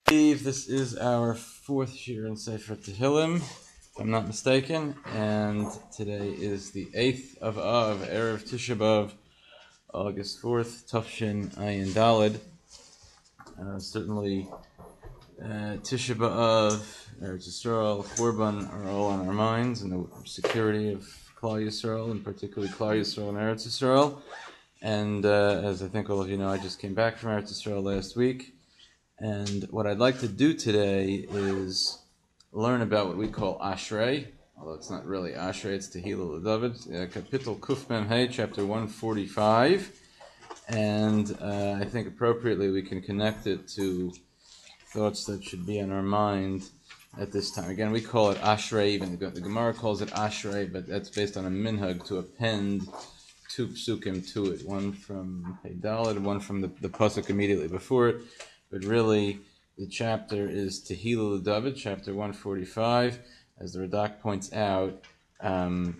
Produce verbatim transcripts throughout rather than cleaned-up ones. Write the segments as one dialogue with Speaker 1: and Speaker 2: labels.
Speaker 1: believe this is our fourth shir in Sefer Tehillim, if I'm not mistaken, and today is the eighth of Av, Erev Tisha B'Av, August fourth, Tafshin Ayin Daled. Uh, certainly, uh, Tisha B'Av, Eretz Yisrael, Korban are all on our minds, and the security of Klal Yisrael, and particularly Klal Yisrael and Eretz Yisrael. And uh, as I think all of you know, I just came back from Eretz Yisrael last week. And what I'd like to do today is learn about what we call Ashrei, although it's not really Ashrei, it's Tehillah LeDavid, uh, Kapitel Kuf Mem Hey, chapter one forty-five. And uh, I think appropriately we can connect it to thoughts that should be on our mind at this time. Again, we call it Ashrei, even the, the Gemara calls it Ashrei, but that's based on a minhag to append two psukim to it, one from Hey Daled, one from the, the pasuk immediately before it. But really, the chapter is Tehillah LeDavid, chapter one forty-five. As the Radak points out, um,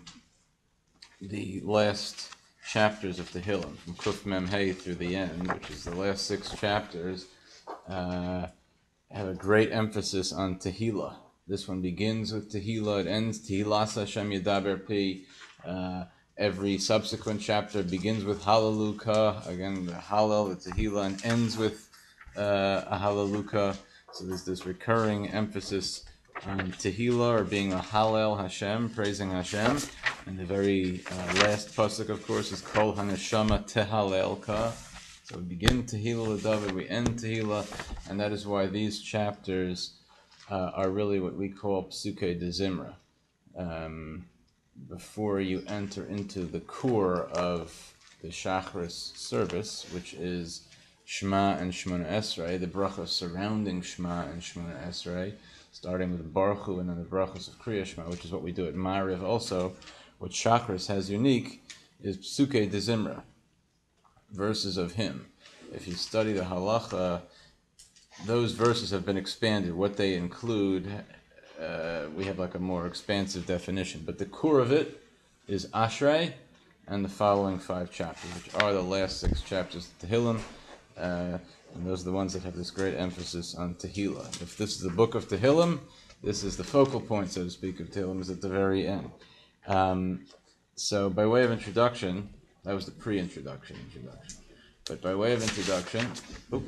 Speaker 1: the last chapters of Tehillim, from Kuf Mem Hey through the end, which is the last six chapters, uh, have a great emphasis on Tehillah. This one begins with Tehillah, it ends Tehillas Hashem Yedaber Pi. Uh, every subsequent chapter begins with Hallelujah, again the Hallel, the Tehillah, and ends with Uh, a Hallelujah. So there's this recurring emphasis on Tehillah, or being a Hallel Hashem, praising Hashem. And the very uh, last pasuk, of course, is Kol Haneshama Tehalelka. So we begin Tehillah LeDavid, we end Tehillah, and that is why these chapters uh, are really what we call Psukei de Zimra. Um, before you enter into the core of the Shachris service, which is Shema and Shemona Esrei, the brachos surrounding Shema and Shemona Esrei, starting with Baruch Hu and then the brachos of Kriya Shema, which is what we do at Ma'ariv also. What Shachris has unique is Psukei de Zimra, verses of hymn. If you study the halacha, those verses have been expanded. What they include, uh, we have like a more expansive definition. But the core of it is Ashrei and the following five chapters, which are the last six chapters of Tehillim. Uh, and those are the ones that have this great emphasis on Tehillah. If this is the book of Tehillim, this is the focal point, so to speak, of Tehillim, is at the very end. Um, so by way of introduction, that was the pre-introduction introduction. But by way of introduction, oh,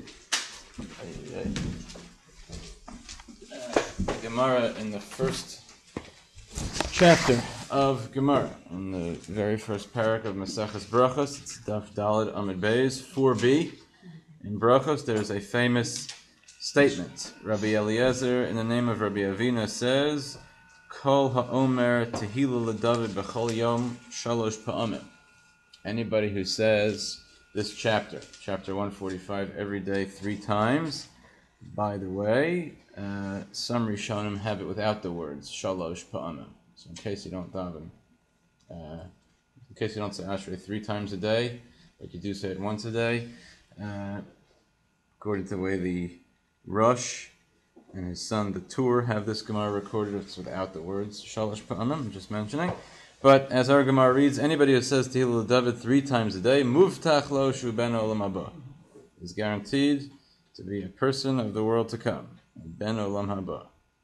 Speaker 1: uh, Gemara in the first chapter of Gemara, in the very first parak of Maseches Brachos, it's Daf Daled Amud Beis, four b. In Brachos, there is a famous statement. Rabbi Eliezer, in the name of Rabbi Avina, says, Kol ha'omer Tehillah LeDavid b'chol yom shalosh pa'amim. Anybody who says this chapter, chapter one forty-five, every day three times, by the way, uh, some Rishonim have it without the words shalosh pa'amim. So in case you don't daven, uh, in case you don't say Ashrei three times a day, but you do say it once a day, Uh, according to the way the Rosh and his son, the Tur, have this Gemara recorded, it's without the words Shalosh Pa'amim, I'm just mentioning. But as our Gemara reads, anybody who says Tehillah LeDavid three times a day, Muftach lo shu ben olam haba, is guaranteed to be a person of the world to come, ben olam haba.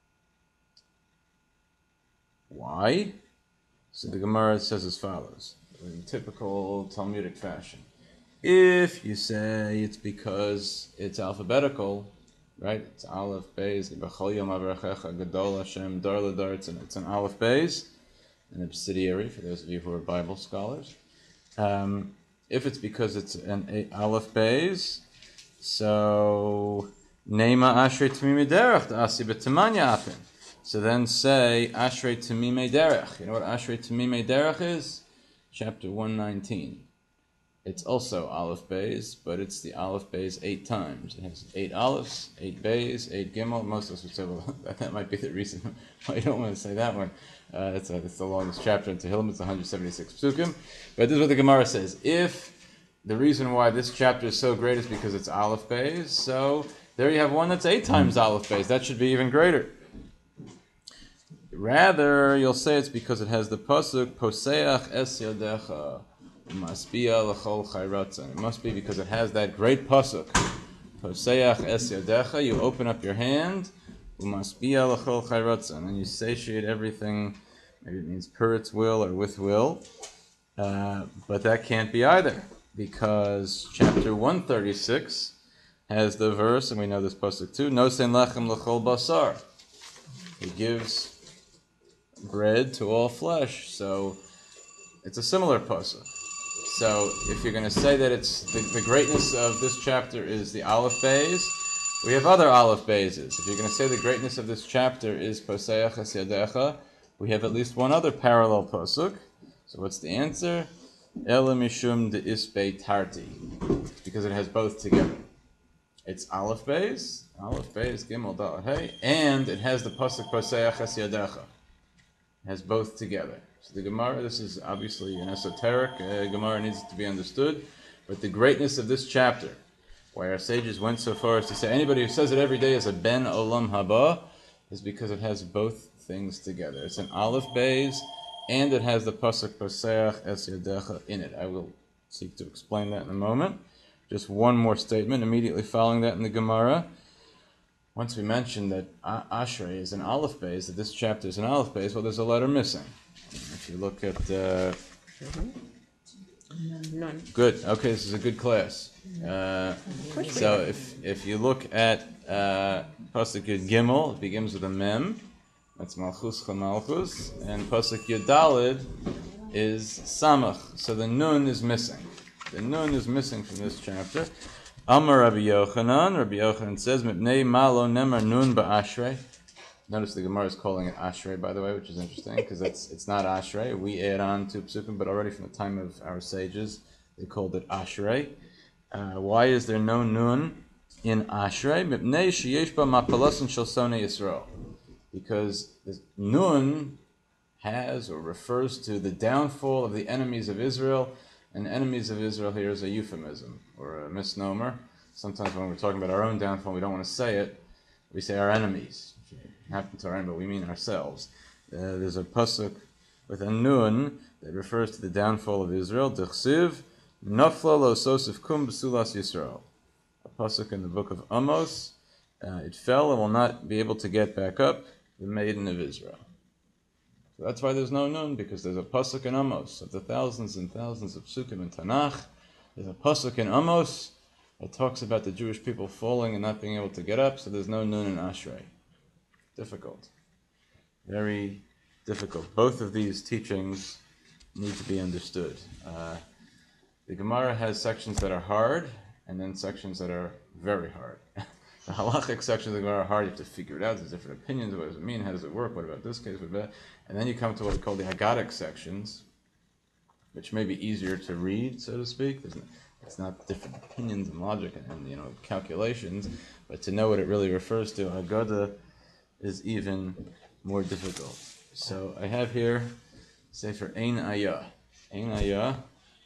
Speaker 1: Why? So the Gemara says as follows, in typical Talmudic fashion. If you say it's because it's alphabetical, right? It's Aleph Beis, B'chol Yom Avrachecha Gadol Hashem Dar L'Dar. It's an, it's an Aleph Beis, an obsidiary for those of you who are Bible scholars. Um, if it's because it's an a, Aleph Beis, so Neima Ashrei Tamimei Derech D'asi B'Tamanya Afin. So then say Ashrei Tamimei Derech. You know what Ashrei Tamimei Derech is? Chapter one nineteen. It's also Aleph Beis, but it's the Aleph Beis eight times. It has eight Alephs, eight Beis, eight Gimel. Most of us would say, well, that might be the reason why you don't want to say that one. Uh, it's, a, it's the longest chapter in Tehillim. It's one hundred seventy-six psukim. But this is what the Gemara says. If the reason why this chapter is so great is because it's Aleph Beis, so there you have one that's eight times Aleph Beis. That should be even greater. Rather, you'll say it's because it has the pasuk, Poseach es yodecha. It must be because it has that great pasuk Poseach es yadecha, you open up your hand, umasbiya l'chol chayrotzon, and you satiate everything. Maybe it means per its will or with will. Uh, but that can't be either, because chapter one thirty-six has the verse, and we know this pasuk too, Nosen lechem l'chol basar. He gives bread to all flesh. So it's a similar pasuk. So if you're going to say that it's the, the greatness of this chapter is the Aleph Beis, we have other Aleph Beises. If you're going to say the greatness of this chapter is Poseach es yadecha, we have at least one other parallel pasuk. So what's the answer? Ela mishum de isbei tarti. It's because it has both together. It's Aleph Beis, Aleph Beis, Gimel Dal Hey, and it has the pasuk Poseach es yadecha. It has both together. So the Gemara, this is obviously an esoteric uh, Gemara, needs to be understood, but the greatness of this chapter, why our sages went so far as to say anybody who says it every day is a ben olam haba, is because it has both things together. It's an Aleph Beis, and it has the pasuk Poseach es yadecha in it. I will seek to explain that in a moment. Just one more statement immediately following that in the Gemara. Once we mentioned that Ashrei is an Aleph Beis, that this chapter is an Aleph Beis, well, there's a letter missing. If you look at... Uh,
Speaker 2: None.
Speaker 1: Good. Okay, this is a good class. Uh, so if if you look at uh, Pasuk Yud Gimel, it begins with a Mem. That's Malchus Chamalchus. And Pasuk Yud Daled is Samach. So the Nun is missing. The Nun is missing from this chapter. Amar Rabbi Yochanan. Rabbi Yochanan says, Mipnei ma lo nemar Nun ba'ashrei. Notice the Gemara is calling it Ashrei, by the way, which is interesting, because it's it's not Ashrei. We add on to Psukim, but already from the time of our sages, they called it Ashrei. Uh, why is there no Nun in Ashrei? Mipnei sheyesh ba mapalasin shel sonei Yisrael. Because the Nun has or refers to the downfall of the enemies of Israel, and enemies of Israel here is a euphemism or a misnomer. Sometimes when we're talking about our own downfall, we don't want to say it. We say our enemies. Happen to our end, but we mean ourselves. Uh, there's a pasuk with a nun that refers to the downfall of Israel. D'chsiv nafla lo sosif kum b'sulas Yisrael. A pasuk in the book of Amos. Uh, it fell and will not be able to get back up. The maiden of Israel. So that's why there's no nun, because there's a pasuk in Amos of the thousands and thousands of psukim in Tanakh. There's a pasuk in Amos that talks about the Jewish people falling and not being able to get up. So there's no nun in Ashrei. Difficult. Very difficult. Both of these teachings need to be understood. Uh, the Gemara has sections that are hard, and then sections that are very hard. The halachic sections of the Gemara are hard. You have to figure it out. There's different opinions. What does it mean? How does it work? What about this case? What about that? And then you come to what we call the Haggadic sections, which may be easier to read, so to speak. There's no, it's not different opinions and logic and, and you know calculations, but to know what it really refers to, Haggadah, is even more difficult. So I have here Sefer Ein Ayah. Ein Ayah,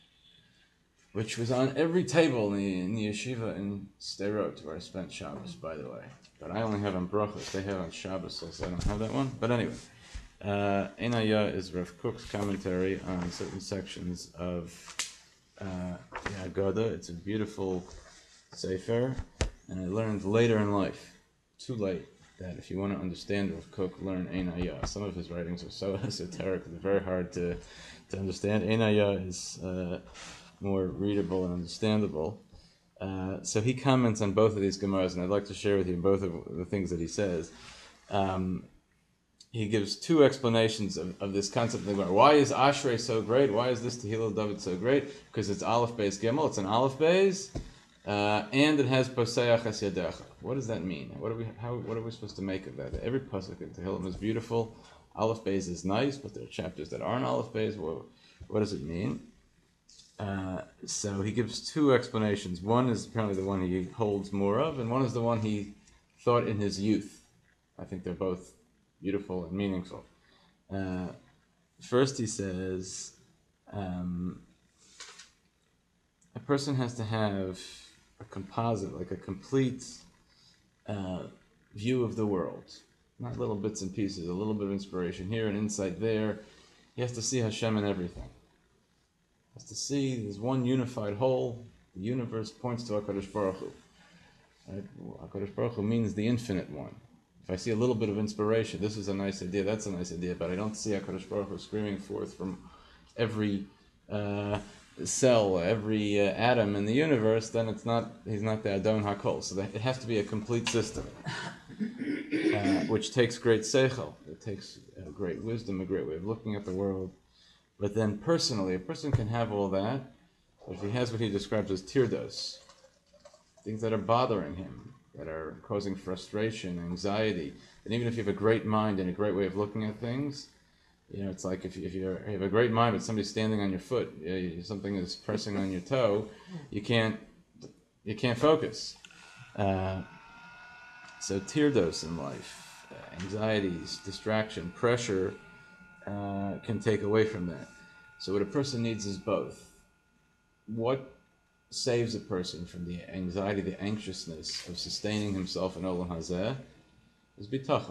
Speaker 1: which was on every table in the, in the yeshiva in Sderot, where I spent Shabbos, by the way. But I only have on Brachos. They have on Shabbos, so I don't have that one. But anyway, uh, Ein Ayah is Rav Kook's commentary on certain sections of uh, the Haggadah. It's a beautiful Sefer, and I learned later in life, too late, that if you want to understand Rav Kook, learn Ein Ayah. Some of his writings are so esoteric, they're very hard to, to understand. Ein Ayah is uh, more readable and understandable. Uh, so he comments on both of these Gemaras, and I'd like to share with you both of the things that he says. Um, he gives two explanations of, of this concept of the Gemara. Why is Ashrei so great? Why is this Tehillah David so great? Because it's Aleph Beis Gimel, it's an Aleph Beis, uh, and it has Poseach es yadecha. What does that mean? What are we? How? What are we supposed to make of that? Every pasuk in Tehillim is beautiful. Aleph Beis is nice, but there are chapters that aren't Aleph Beis. What, what does it mean? Uh, so he gives two explanations. One is apparently the one he holds more of, and one is the one he thought in his youth. I think they're both beautiful and meaningful. Uh, first, he says um, a person has to have a composite, like a complete Uh, view of the world, not little bits and pieces, a little bit of inspiration here and insight there. He has to see Hashem in everything. He has to see there's one unified whole. The universe points to HaKadosh Baruch Hu. Right? HaKadosh Baruch Hu means the infinite one. If I see a little bit of inspiration, this is a nice idea, that's a nice idea, but I don't see HaKadosh Baruch Hu screaming forth from every uh, cell, every uh, atom in the universe, then it's not, he's not the Adon HaKol. So that, it has to be a complete system, uh, which takes great seichel. It takes uh, great wisdom, a great way of looking at the world. But then personally, a person can have all that, but if he has what he describes as tirdos, things that are bothering him, that are causing frustration, anxiety, and even if you have a great mind and a great way of looking at things, you know, it's like if you, if you're, you have a great mind, but somebody's standing on your foot, you, something is pressing on your toe, you can't, you can't focus. Uh, so tirdos in life, uh, anxieties, distraction, pressure, uh, can take away from that. So what a person needs is both. What saves a person from the anxiety, the anxiousness of sustaining himself in Olam Hazeh is bitachon.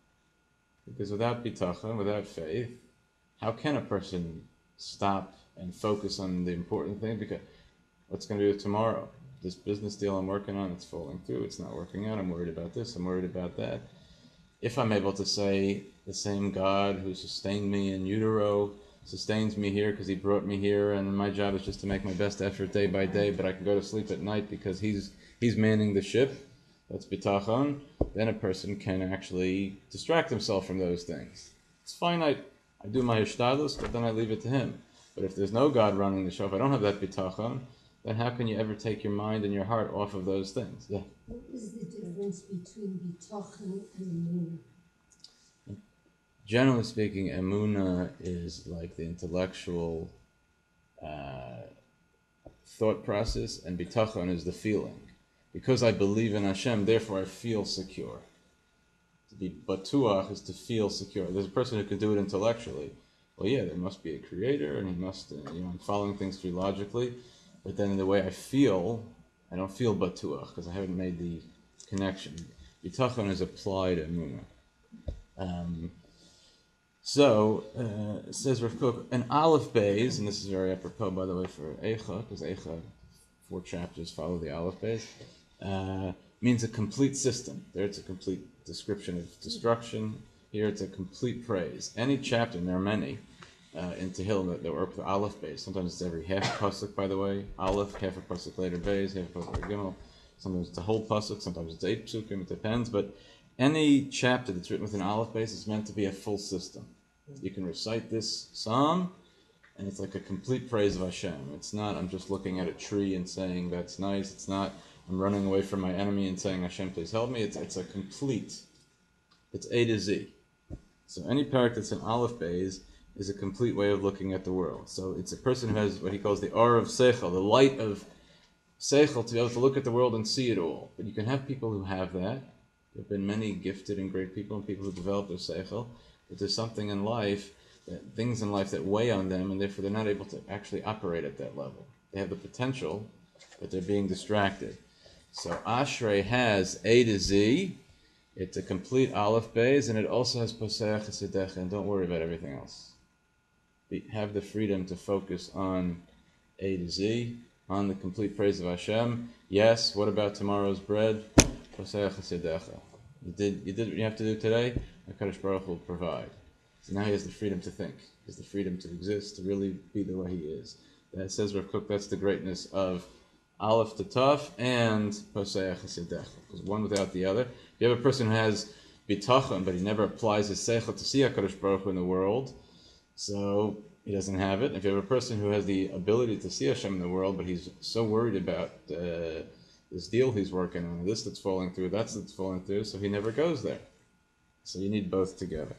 Speaker 1: Because without bitachon, without faith, how can a person stop and focus on the important thing? Because what's going to do tomorrow? This business deal I'm working on, it's falling through, it's not working out, I'm worried about this, I'm worried about that. If I'm able to say the same God who sustained me in utero sustains me here because he brought me here, and my job is just to make my best effort day by day, but I can go to sleep at night because he's he's manning the ship, that's bitachon, then a person can actually distract himself from those things. It's fine, I, I do my hishtadlus, but then I leave it to him. But if there's no God running the show, if I don't have that bitachon, then how can you ever take your mind and your heart off of those things? Yeah.
Speaker 2: What is the difference between bitachon and emunah?
Speaker 1: Generally speaking, emunah is like the intellectual uh, thought process, and bitachon is the feeling. Because I believe in Hashem, therefore I feel secure. To be batuach is to feel secure. There's a person who can do it intellectually. Well, yeah, there must be a creator, and he must, uh, you know, I'm following things through logically. But then in the way I feel, I don't feel batuach because I haven't made the connection. Bitachon is applied emunah. Um, so, uh, it says Rav Kook, an Aleph Beis, and this is very apropos, by the way, for Eicha, because Eicha, four chapters follow the Aleph Beis, uh, means a complete system. There it's a complete description of destruction. Here it's a complete praise. Any chapter, and there are many, uh, in Tehillim that, that work with Aleph Beis. Sometimes it's every half pasuk, by the way. Aleph, half a pasuk later, Beis, half a pasuk later, Gimel. Sometimes it's a whole pasuk, sometimes it's eight psukim, it depends. But any chapter that's written with an Aleph Beis is meant to be a full system. You can recite this psalm, and it's like a complete praise of Hashem. It's not, I'm just looking at a tree and saying, that's nice. It's not, I'm running away from my enemy and saying, Hashem, please help me. It's it's a complete, it's A to Z. So any parak that's an Aleph Beis is a complete way of looking at the world. So it's a person who has what he calls the aura of seichel, the light of seichel, to be able to look at the world and see it all. But you can have people who have that. There have been many gifted and great people and people who develop their seichel. But there's something in life, that, things in life that weigh on them, and therefore they're not able to actually operate at that level. They have the potential, but they're being distracted. So Ashrei has A to Z. It's a complete Aleph Beis, and it also has Poseach Chesidecha, and don't worry about everything else. Be, have the freedom to focus on A to Z, on the complete praise of Hashem. Yes, what about tomorrow's bread? Poseach Chesidecha. You did, you did what you have to do today, HaKadosh Baruch Hu will provide. So now he has the freedom to think. He has the freedom to exist, to really be the way he is. That says Rav Kook, that's the greatness of Aleph to Taf and Poseach Chesidecha. Because one without the other. If you have a person who has bitachon, but he never applies his seichel to see HaKadosh Baruch Hu in the world, so he doesn't have it. If you have a person who has the ability to see Hashem in the world, but he's so worried about uh, this deal he's working on, this that's falling through, that's that's falling through, so he never goes there. So you need both together.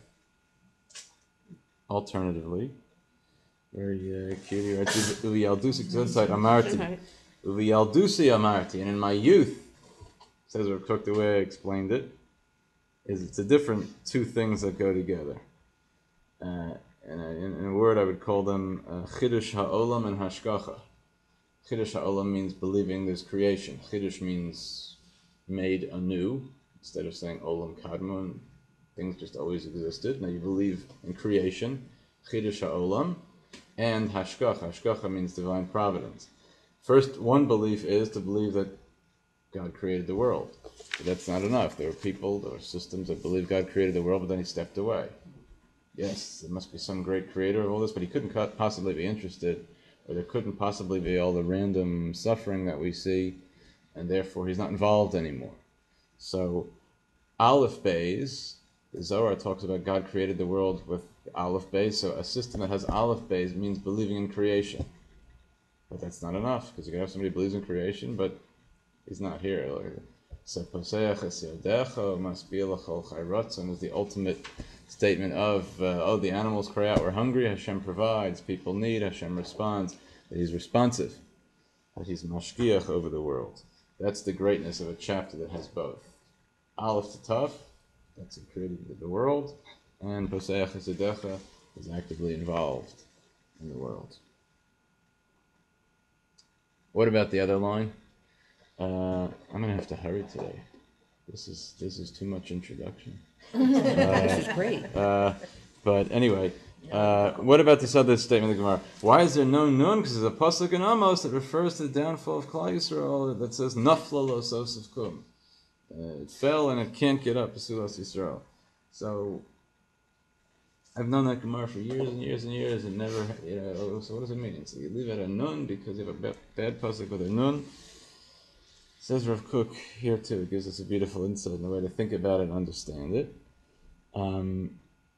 Speaker 1: Alternatively, very uh, cute here. Uviyaldusi Gesundheit Amarti. Uviyaldusi Amarti. And in my youth, says Rav Kook, the way I explained it, is it's a different two things that go together. Uh, in, a, in a word, I would call them uh, Chidush Ha'olam and Hashgacha. Chidush Ha'olam means believing there's creation. Chidush means made anew. Instead of saying Olam Kadmon, things just always existed. Now you believe in creation, Chidush HaOlam, and Hashgacha. Hashgacha means divine providence. First, one belief is to believe that God created the world. But that's not enough. There were people, there were systems that believed God created the world, but then he stepped away. Yes, there must be some great creator of all this, but he couldn't possibly be interested, or there couldn't possibly be all the random suffering that we see, and therefore he's not involved anymore. So, Aleph Beis, the Zohar talks about God created the world with Aleph Beis, so a system that has Aleph Beis means believing in creation. But that's not enough, because you can have somebody who believes in creation, but he's not here. So, Poseach es yodecha, masbir l'chol chai ratzon is the ultimate statement of, uh, oh, the animals cry out, we're hungry, Hashem provides, people need, Hashem responds, that he's responsive, that he's mashkiach over the world. That's the greatness of a chapter that has both. Aleph to Taf, that's who created the world, and Poseach Esadecha is actively involved in the world. What about the other line? Uh, I'm gonna have to hurry today. This is this is too much introduction. uh,
Speaker 3: This is great.
Speaker 1: Uh, but anyway, uh, what about this other statement of the Gemara? Why is there no nun? Because there's a pasuk in Amos that refers to the downfall of Klal Yisrael that says Nafla lo sosef kum. Uh, it fell and it can't get up, Pesulas Yisrael. So, I've known that Gemara for years and years and years and never, you know, so what does it mean? So you leave it a nun because you have a bad pasuk with a nun. Says Rav Kook here too, it gives us a beautiful insight and a way to think about it and understand it. Um,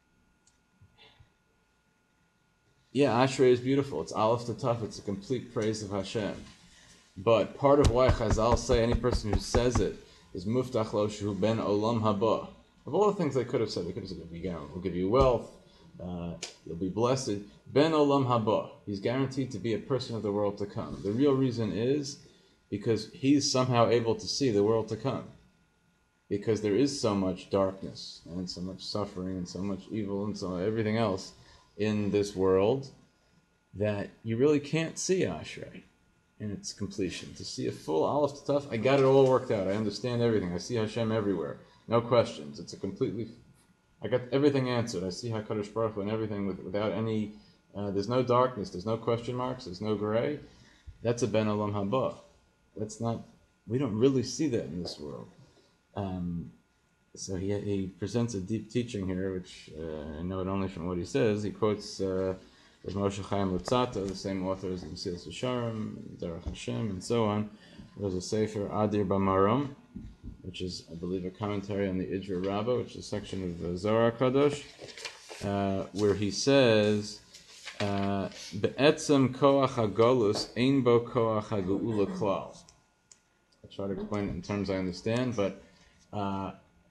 Speaker 1: yeah, Ashrei is beautiful. It's Aleph to Taf, it's a complete praise of Hashem. But part of why Chazal say any person who says it is muftach lo shehu ben olam haba. Of all the things they could have said, they could have said, we'll give you wealth, uh, you'll be blessed. Ben olam haba. He's guaranteed to be a person of the world to come. The real reason is because he's somehow able to see the world to come. Because there is so much darkness, and so much suffering, and so much evil, and so everything else in this world, that you really can't see Ashrei in its completion. To see a full Aleph to Taf, I got it all worked out. I understand everything. I see Hashem everywhere. No questions. It's a completely, I got everything answered. I see HaKadosh Baruch Hu and everything with, without any, uh, there's no darkness, there's no question marks, there's no gray. That's a Ben Olam Haba. That's not, we don't really see that in this world. Um, so he he presents a deep teaching here, which uh, I know it only from what he says. He quotes uh, Rav Moshe Chaim Luzzatto, the same author as the Mesilas Yesharim, Derech Hashem, and so on. There's a Sefer Adir Bamarom, which is, I believe, a commentary on the Idra Rabbah, which is a section of the Zohar Kadosh, uh, where he says, "Be'etzem koach hagolus ein bo koach hageula klal." I'll try to explain it in terms I understand, but uh,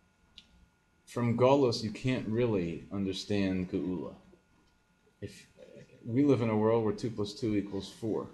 Speaker 1: from Golus you can't really understand Geula. If we live in a world where two plus two equals four,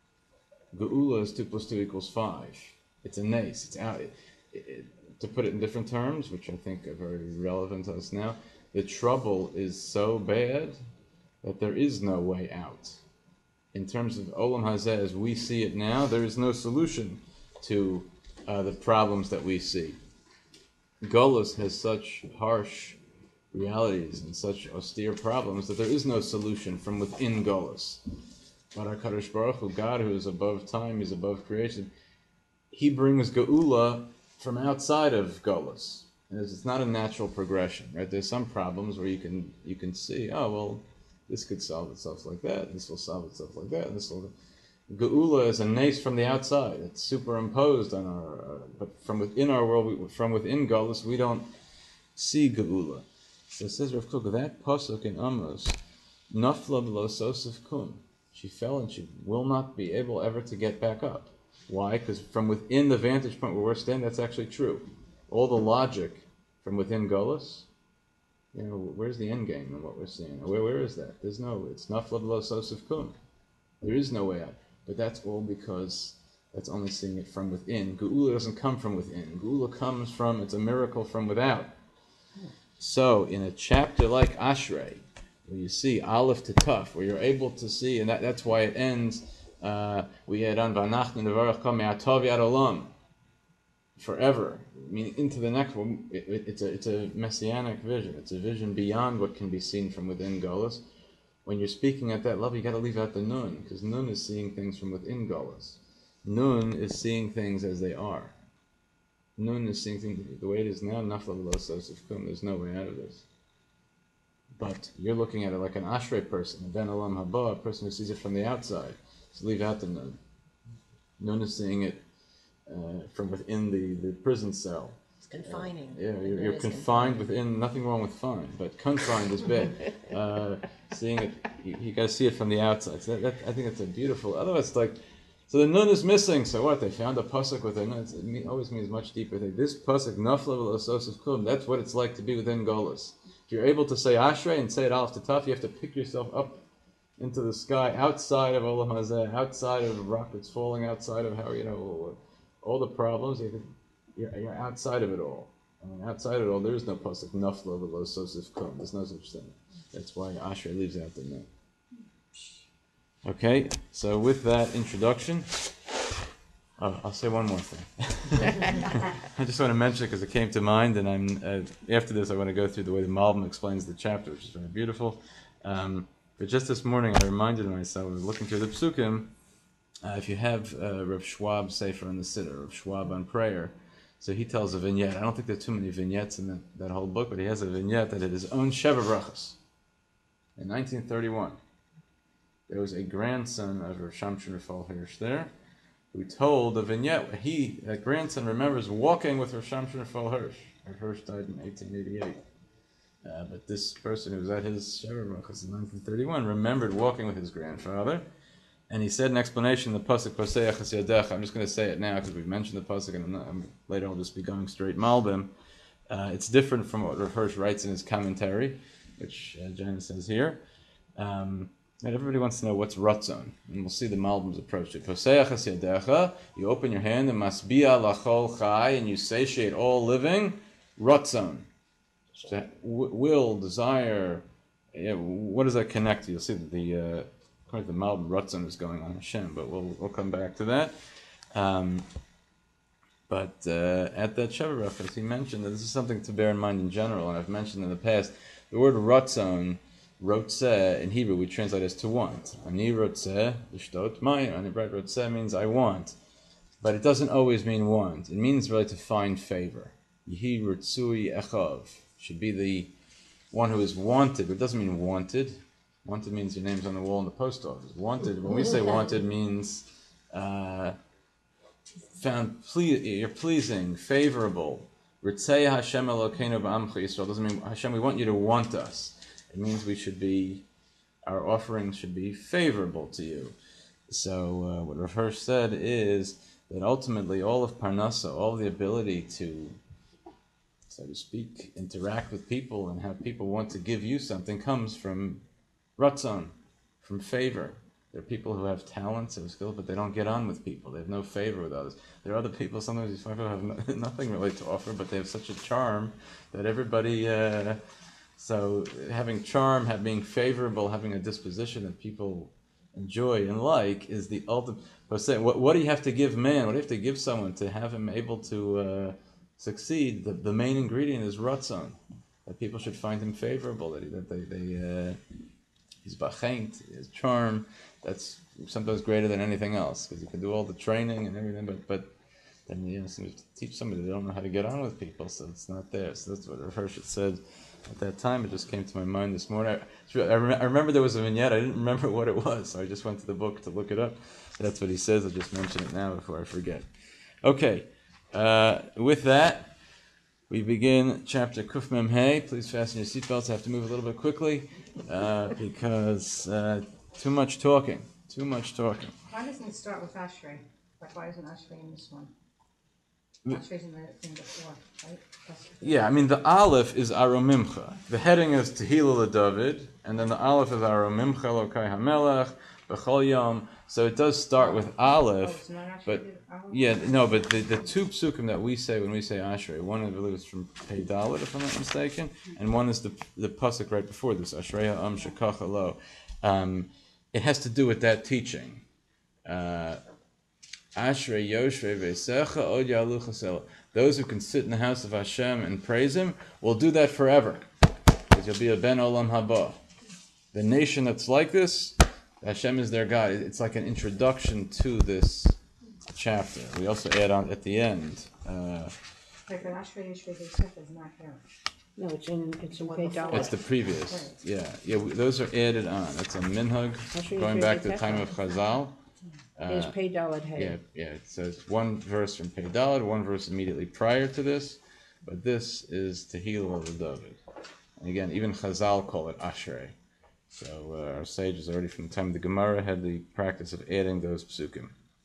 Speaker 1: Geula is two plus two equals five. It's a nace. It's out. It, it, to put it in different terms, which I think are very relevant to us now, the trouble is so bad that there is no way out. In terms of Olam Hazeh, as we see it now, there is no solution to uh, the problems that we see. Golus has such harsh realities and such austere problems that there is no solution from within Golus. But HaKadosh Baruch Hu, God who is above time, He's above creation, He brings Geula from outside of Golus. And it's not a natural progression, right? There's some problems where you can you can see, oh, well, this could solve itself like that, this will solve itself like that, and this will... Geula is a nace from the outside. It's superimposed on our, uh, but from within our world, we, from within Golus, we don't see Geula. So it says Rav Kook, that pasuk in Amos, Nafla b'lo sosef kum. She fell and she will not be able ever to get back up. Why? Because from within the vantage point where we're standing, that's actually true. All the logic from within Golus, you know, where's the end game in what we're seeing? Where, where is that? There's no, it's Nafla b'lo sosef kum. There is no way out. But that's all because that's only seeing it from within. Geula doesn't come from within. Geula comes from, it's a miracle from without. So, in a chapter like Ashrei, where you see Aleph to Taf, where you're able to see, and that, that's why it ends, uh, we had on Vanachnu Nevarach Kam Me'atov Yad Olam, forever, meaning into the next one. It, it, it's, a, it's a messianic vision. It's a vision beyond what can be seen from within Golus. When you're speaking at that level, you got to leave out the Nun, because Nun is seeing things from within Golus. Nun is seeing things as they are. Nun is seeing things the way it is now, nafla v'lo sosif kum, there's no way out of this. But you're looking at it like an ashrei person, a ben olam haba, a person who sees it from the outside. So leave out the nun. Nun is seeing it uh, from within the, the prison cell.
Speaker 3: It's confining.
Speaker 1: Uh, yeah, you're, you're confined within, nothing wrong with fine, but confined is bad. Uh, seeing it, you, you got to see it from the outside. So that, that, I think it's a beautiful, otherwise it's like, so the nun is missing, so what? They found a pasuk with a nun. It mean, always means much deeper thing. This pasuk, nafla v'lo sosif kum, that's what it's like to be within Golus. If you're able to say Ashrei and say it Aleph to Taf, you have to pick yourself up into the sky, outside of Olam Hazeh, outside of rockets falling, outside of how, you know, all the problems. You you're, you're outside of it all. I mean, outside of it all, there is no pasuk, nafla v'lo sosif kum. There's no such thing. That's why Ashrei leaves out the nun. Okay, so with that introduction, oh, I'll say one more thing. I just want to mention it because it came to mind, and I'm uh, after this I want to go through the way the Malbim explains the chapter, which is very beautiful. Um, but just this morning I reminded myself, I was looking through the Psukim, uh, if you have uh, Rav Schwab Sefer in the Siddur, Rav Schwab on prayer, so he tells a vignette. I don't think there are too many vignettes in that, that whole book, but he has a vignette that had his own Sheva Brachos in nineteen thirty-one. There was a grandson of Rav Shamshon Raphael Hirsch there, who told a vignette. He, that grandson, remembers walking with Rav Shamshon Raphael Hirsch. Rav Hirsch died in eighteen eighty-eight. Uh, but this person who was at his Sheva Brachos in nineteen thirty-one remembered walking with his grandfather, and he said an explanation, the pasuk Poseach es yadecha. I'm just going to say it now because we've mentioned the pasuk, and I'm not, I'm, later I'll just be going straight Malbim. Uh, it's different from what Rav Hirsch writes in his commentary, which uh, Jan says here. Um, And everybody wants to know what's Ratzon, and we'll see the Malbim's approach to it. Poseach es yadecha, you open your hand, and masbia lachol chai, and you satiate all living, Ratzon. So, w- will, desire, yeah, what does that connect to? You'll see that the, uh, according to the Malbim, Ratzon is going on Hashem, but we'll we'll come back to that. Um, but uh, at that Sheva Brachos, he mentioned that this is something to bear in mind in general, and I've mentioned in the past, the word Ratzon, Rotzeh, in Hebrew we translate as to want. Ani rotzeh, l'shtot mayim. Ani bright rotzeh means I want. But it doesn't always mean want. It means really to find favor. Yehi rotzui echav. Should be the one who is wanted. But it doesn't mean wanted. Wanted means your name's on the wall in the post office. Wanted, when we say wanted, means uh, found ple- you're pleasing, favorable. Ritzei Hashem Elokeinu b'amcha Yisrael doesn't mean Hashem, we want you to want us. It means we should be, our offerings should be favorable to you. So uh, what Rav Hirsch said is that ultimately all of Parnasa, all the ability to, so to speak, interact with people and have people want to give you something comes from Ratzon, from favor. There are people who have talents and skills, but they don't get on with people. They have no favor with others. There are other people, sometimes you find people have no, nothing really to offer, but they have such a charm that everybody... Uh, So having charm, having being favorable, having a disposition that people enjoy and like is the ultimate. What, what do you have to give man? What do you have to give someone to have him able to uh, succeed? The, the main ingredient is ratzon, that people should find him favorable, that, he, that they, they uh, he's bachent, his charm, that's sometimes greater than anything else, because you can do all the training and everything, but but then you know, you have to teach somebody they don't know how to get on with people, so it's not there. So that's what Rav Hirsch said at that time. It just came to my mind this morning. I, I, rem- I remember there was a vignette. I didn't remember what it was, so I just went to the book to look it up. That's what he says. I'll just mention it now before I forget. Okay, uh, with that, we begin chapter Kuf Mem Hey. Please fasten your seatbelts. I have to move a little bit quickly uh, because uh, too much talking. Too much talking.
Speaker 4: Why doesn't it start with Ashrei? Like, why isn't Ashrei in this one? Ashrei's in the thing before, right? That's
Speaker 1: Yeah, I mean, the Aleph is Aromimcha. The heading is Tehillah LeDavid, and then the Aleph is Aromimcha Elokai HaMelech, B'chol Yom. So it does start with
Speaker 4: Oh,
Speaker 1: Aleph,
Speaker 4: it's not Ashrei,
Speaker 1: but
Speaker 4: the Aleph?
Speaker 1: yeah, no, but the, the two psukim that we say when we say Ashrei, one I believe is from Pei Dalet, if I'm not mistaken, and one is the the pasuk right before this, Ashrei Ha'am Shekach Alo. Um, it has to do with that teaching. Uh, Ashrei Yoshvei Veisecha Od Yalu Chasel. Those who can sit in the house of Hashem and praise Him will do that forever, because you'll be a Ben Olam Haba. The nation that's like this, Hashem is their God. It's like an introduction to this chapter. We also add on at the end, uh,
Speaker 4: Right, but Ashrei Yishrei Yosef is not here.
Speaker 3: No, it's in, it's in
Speaker 4: One
Speaker 3: Pei
Speaker 4: before.
Speaker 3: Dalet.
Speaker 1: It's the previous.
Speaker 4: Right.
Speaker 1: Yeah, yeah. w- Those are added on. That's a minhag
Speaker 3: Ashrei
Speaker 1: going
Speaker 3: Yishrei
Speaker 1: back to the
Speaker 3: Yosef.
Speaker 1: time of Chazal.
Speaker 3: There's
Speaker 1: Uh,
Speaker 3: Pei Dalet Hey.
Speaker 1: yeah, yeah. It says one verse from Pei Daled, one verse immediately prior to this, but this is Tehillah of David. And again, even Chazal call it Ashrei. So uh, our sages already from the time of the Gemara had the practice of adding those psukim.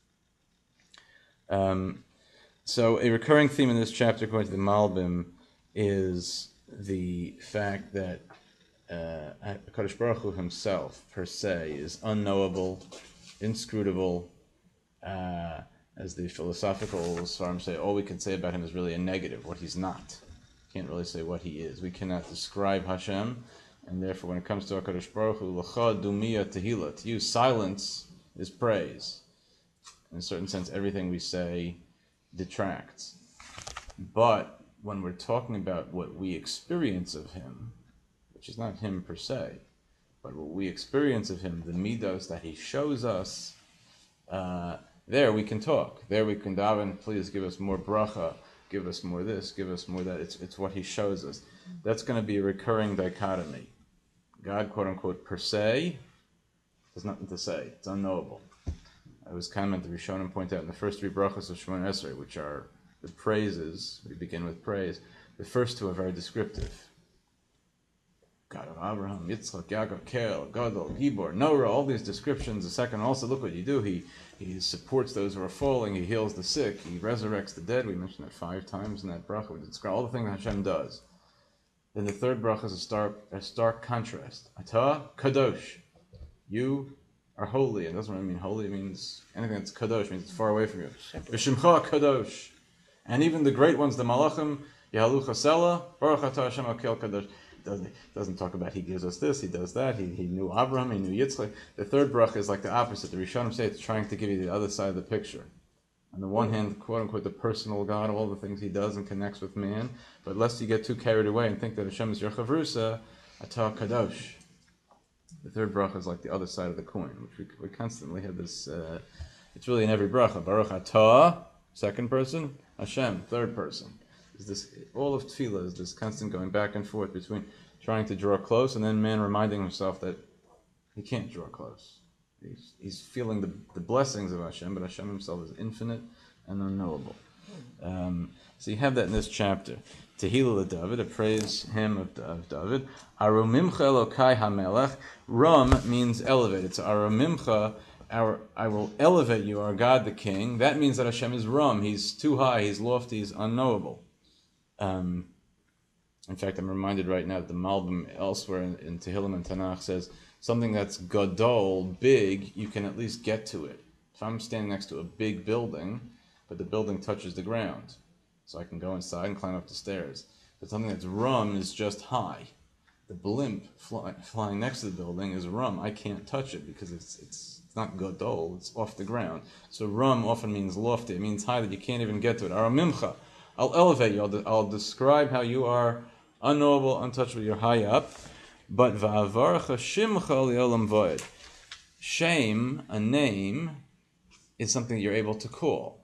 Speaker 1: Um, so a recurring theme in this chapter, according to the Malbim, is the fact that uh, HaKadosh Baruch Hu himself, per se, is unknowable, inscrutable. Uh, as the philosophical Svarim say, all we can say about him is really a negative, what he's not. Can't really say what he is. We cannot describe Hashem, and therefore when it comes to HaKadosh Baruch Hu, L'cha dumia tehillah, to you silence is praise. In a certain sense, everything we say detracts. But when we're talking about what we experience of him, which is not him per se, but what we experience of him, the midos that he shows us, uh, there we can talk. There we can daven, please give us more bracha, give us more this, give us more that. It's it's what he shows us. That's going to be a recurring dichotomy. God, quote unquote, per se, has nothing to say. It's unknowable. I was commenting, Rishonim point out in the first three brachas of Shemona Esrei, which are the praises, we begin with praise. The first two are very descriptive. God of Abraham, Yitzchak, Yaakov, Kel, Gadol, Gibor, Norah, all these descriptions. The second also, look what you do. He he supports those who are falling. He heals the sick. He resurrects the dead. We mentioned that five times in that bracha. We describe all the things that Hashem does. Then the third bracha is a stark, a stark contrast. Atah kadosh, you are holy. It doesn't really mean holy. It means anything that's kadosh. It means it's far away from you. V'shimcha kadosh, and even the great ones, the malachim, Yahalu Chasela, Baruch Atah Hashem Akel Kadosh. Doesn't, doesn't talk about he gives us this, he does that, he, he knew Abraham, he knew Yitzchak. The third bracha is like the opposite. The Rishonim say it's trying to give you the other side of the picture. On the one hand, quote unquote, the personal God, all the things he does and connects with man, but lest you get too carried away and think that Hashem is your chavrusa, Atah Kadosh. The third bracha is like the other side of the coin, which we, we constantly have this, uh, it's really in every bracha. Baruch Atah, second person, Hashem, third person. Is this all of tefillah is this constant going back and forth between trying to draw close and then man reminding himself that he can't draw close. He's, he's feeling the, the blessings of Hashem, but Hashem himself is infinite and unknowable. Um, so you have that in this chapter. Tehillah David, a praise hymn of, of David. Arumimcha Elokai HaMelech. Rum means elevated. So Arumimcha, our I will elevate you, our God the King. That means that Hashem is Rum. He's too high, he's lofty, he's unknowable. Um, in fact, I'm reminded right now that the Malbim elsewhere in, in Tehillim and Tanakh says something that's gadol, big, you can at least get to it. If I'm standing next to a big building, but the building touches the ground, so I can go inside and climb up the stairs. But something that's rum is just high. The blimp fly, flying next to the building is rum. I can't touch it because it's it's, it's not gadol, it's off the ground. So rum often means lofty. It means high that you can't even get to it. Aramimcha. I'll elevate you. I'll, de- I'll describe how you are unknowable, untouchable. You're high up. But va'avarcha shimcha li'olam voed. Shame, a name, is something you're able to call.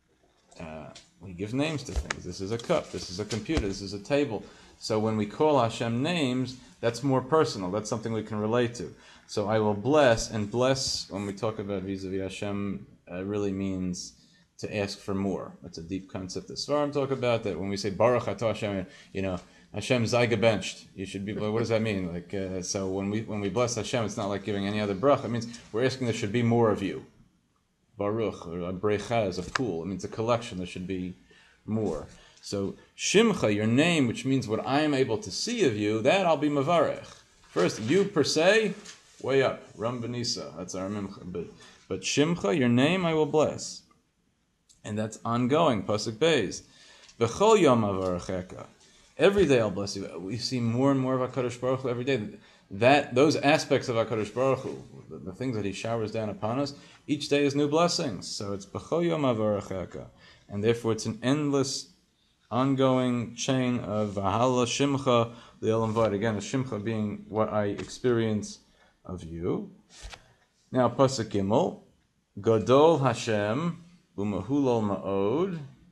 Speaker 1: Uh, we give names to things. This is a cup. This is a computer. This is a table. So when we call Hashem names, that's more personal. That's something we can relate to. So I will bless, and bless, when we talk about vis-a-vis Hashem, uh, really means to ask for more. That's a deep concept that Svarim talk about, that when we say Baruch Atah Hashem, you know, Hashem Zayga benched. You should be, what does that mean? Like, uh, so when we when we bless Hashem, it's not like giving any other bracha. It means we're asking there should be more of you. Baruch, or a brecha is a pool. It means a collection. There should be more. So Shimcha, your name, which means what I am able to see of you, that I'll be Mavarech. First, you per se, way up. Ram Benisa, that's our Mimcha. But, but Shimcha, your name, I will bless. And that's ongoing. Pasuk Beis. V'chol yom avarecheka. Every day I'll bless you. We see more and more of HaKadosh Baruch Hu every day. That those aspects of HaKadosh Baruch Hu, the, the things that He showers down upon us, each day is new blessings. So it's b'chol yom avarecheka, and therefore it's an endless, ongoing chain of v'hala shimcha li'olam v'ad. Again, a shimcha being what I experience of you. Now pasuk Gimel, Gadol Hashem. Umahulol ma'od,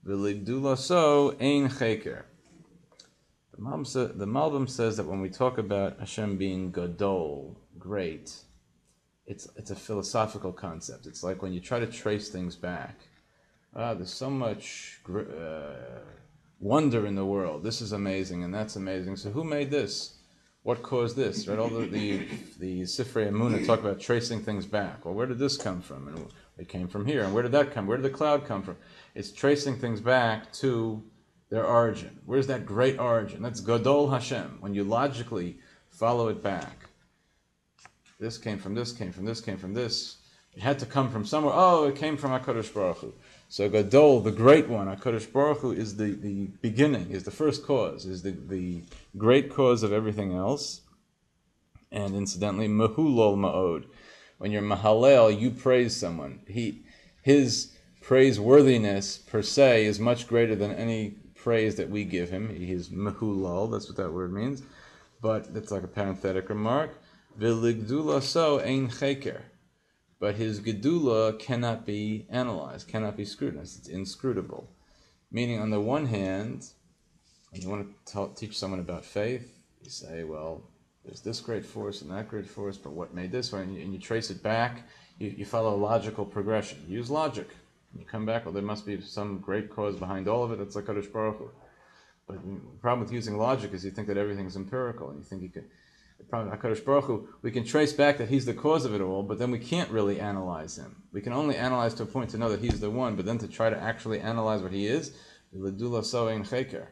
Speaker 1: V'ligdula so ein cheker. The Malbim, sa- the Malbim says that when we talk about Hashem being gadol, great, it's it's a philosophical concept. It's like when you try to trace things back. Ah, there's so much gr- uh, wonder in the world. This is amazing, and that's amazing. So who made this? What caused this? Right? All the the, the Sifrei Emunah talk about tracing things back. Well, where did this come from? And it came from here. And where did that come? Where did the cloud come from? It's tracing things back to their origin. Where's that great origin? That's Gadol Hashem. When you logically follow it back, this came from this, came from this, came from this. It had to come from somewhere. Oh, it came from HaKadosh Baruch Hu. So Gadol, the great one, HaKadosh Baruch Hu, is the, the beginning, is the first cause, is the, the great cause of everything else. And incidentally, Mahulol Ma'od. When you're Mahalel, you praise someone. He, his praiseworthiness per se is much greater than any praise that we give him. He is Mahulol, that's what that word means. But that's like a parenthetic remark. V'ligdula so ein cheker. But his gedula cannot be analyzed, cannot be scrutinized. It's inscrutable. Meaning, on the one hand, when you want to tell, teach someone about faith, you say, well, there's this great force and that great force, but what made this one? And you, and you trace it back. You, you follow a logical progression. Use logic. You come back, well, there must be some great cause behind all of it. That's like HaKadosh Baruch Hu. But the problem with using logic is you think that everything's empirical, and you think you can. The problem with HaKadosh Baruch Hu, we can trace back that he's the cause of it all, but then we can't really analyze him. We can only analyze to a point to know that he's the one, but then to try to actually analyze what he is, l'dula so ein cheker.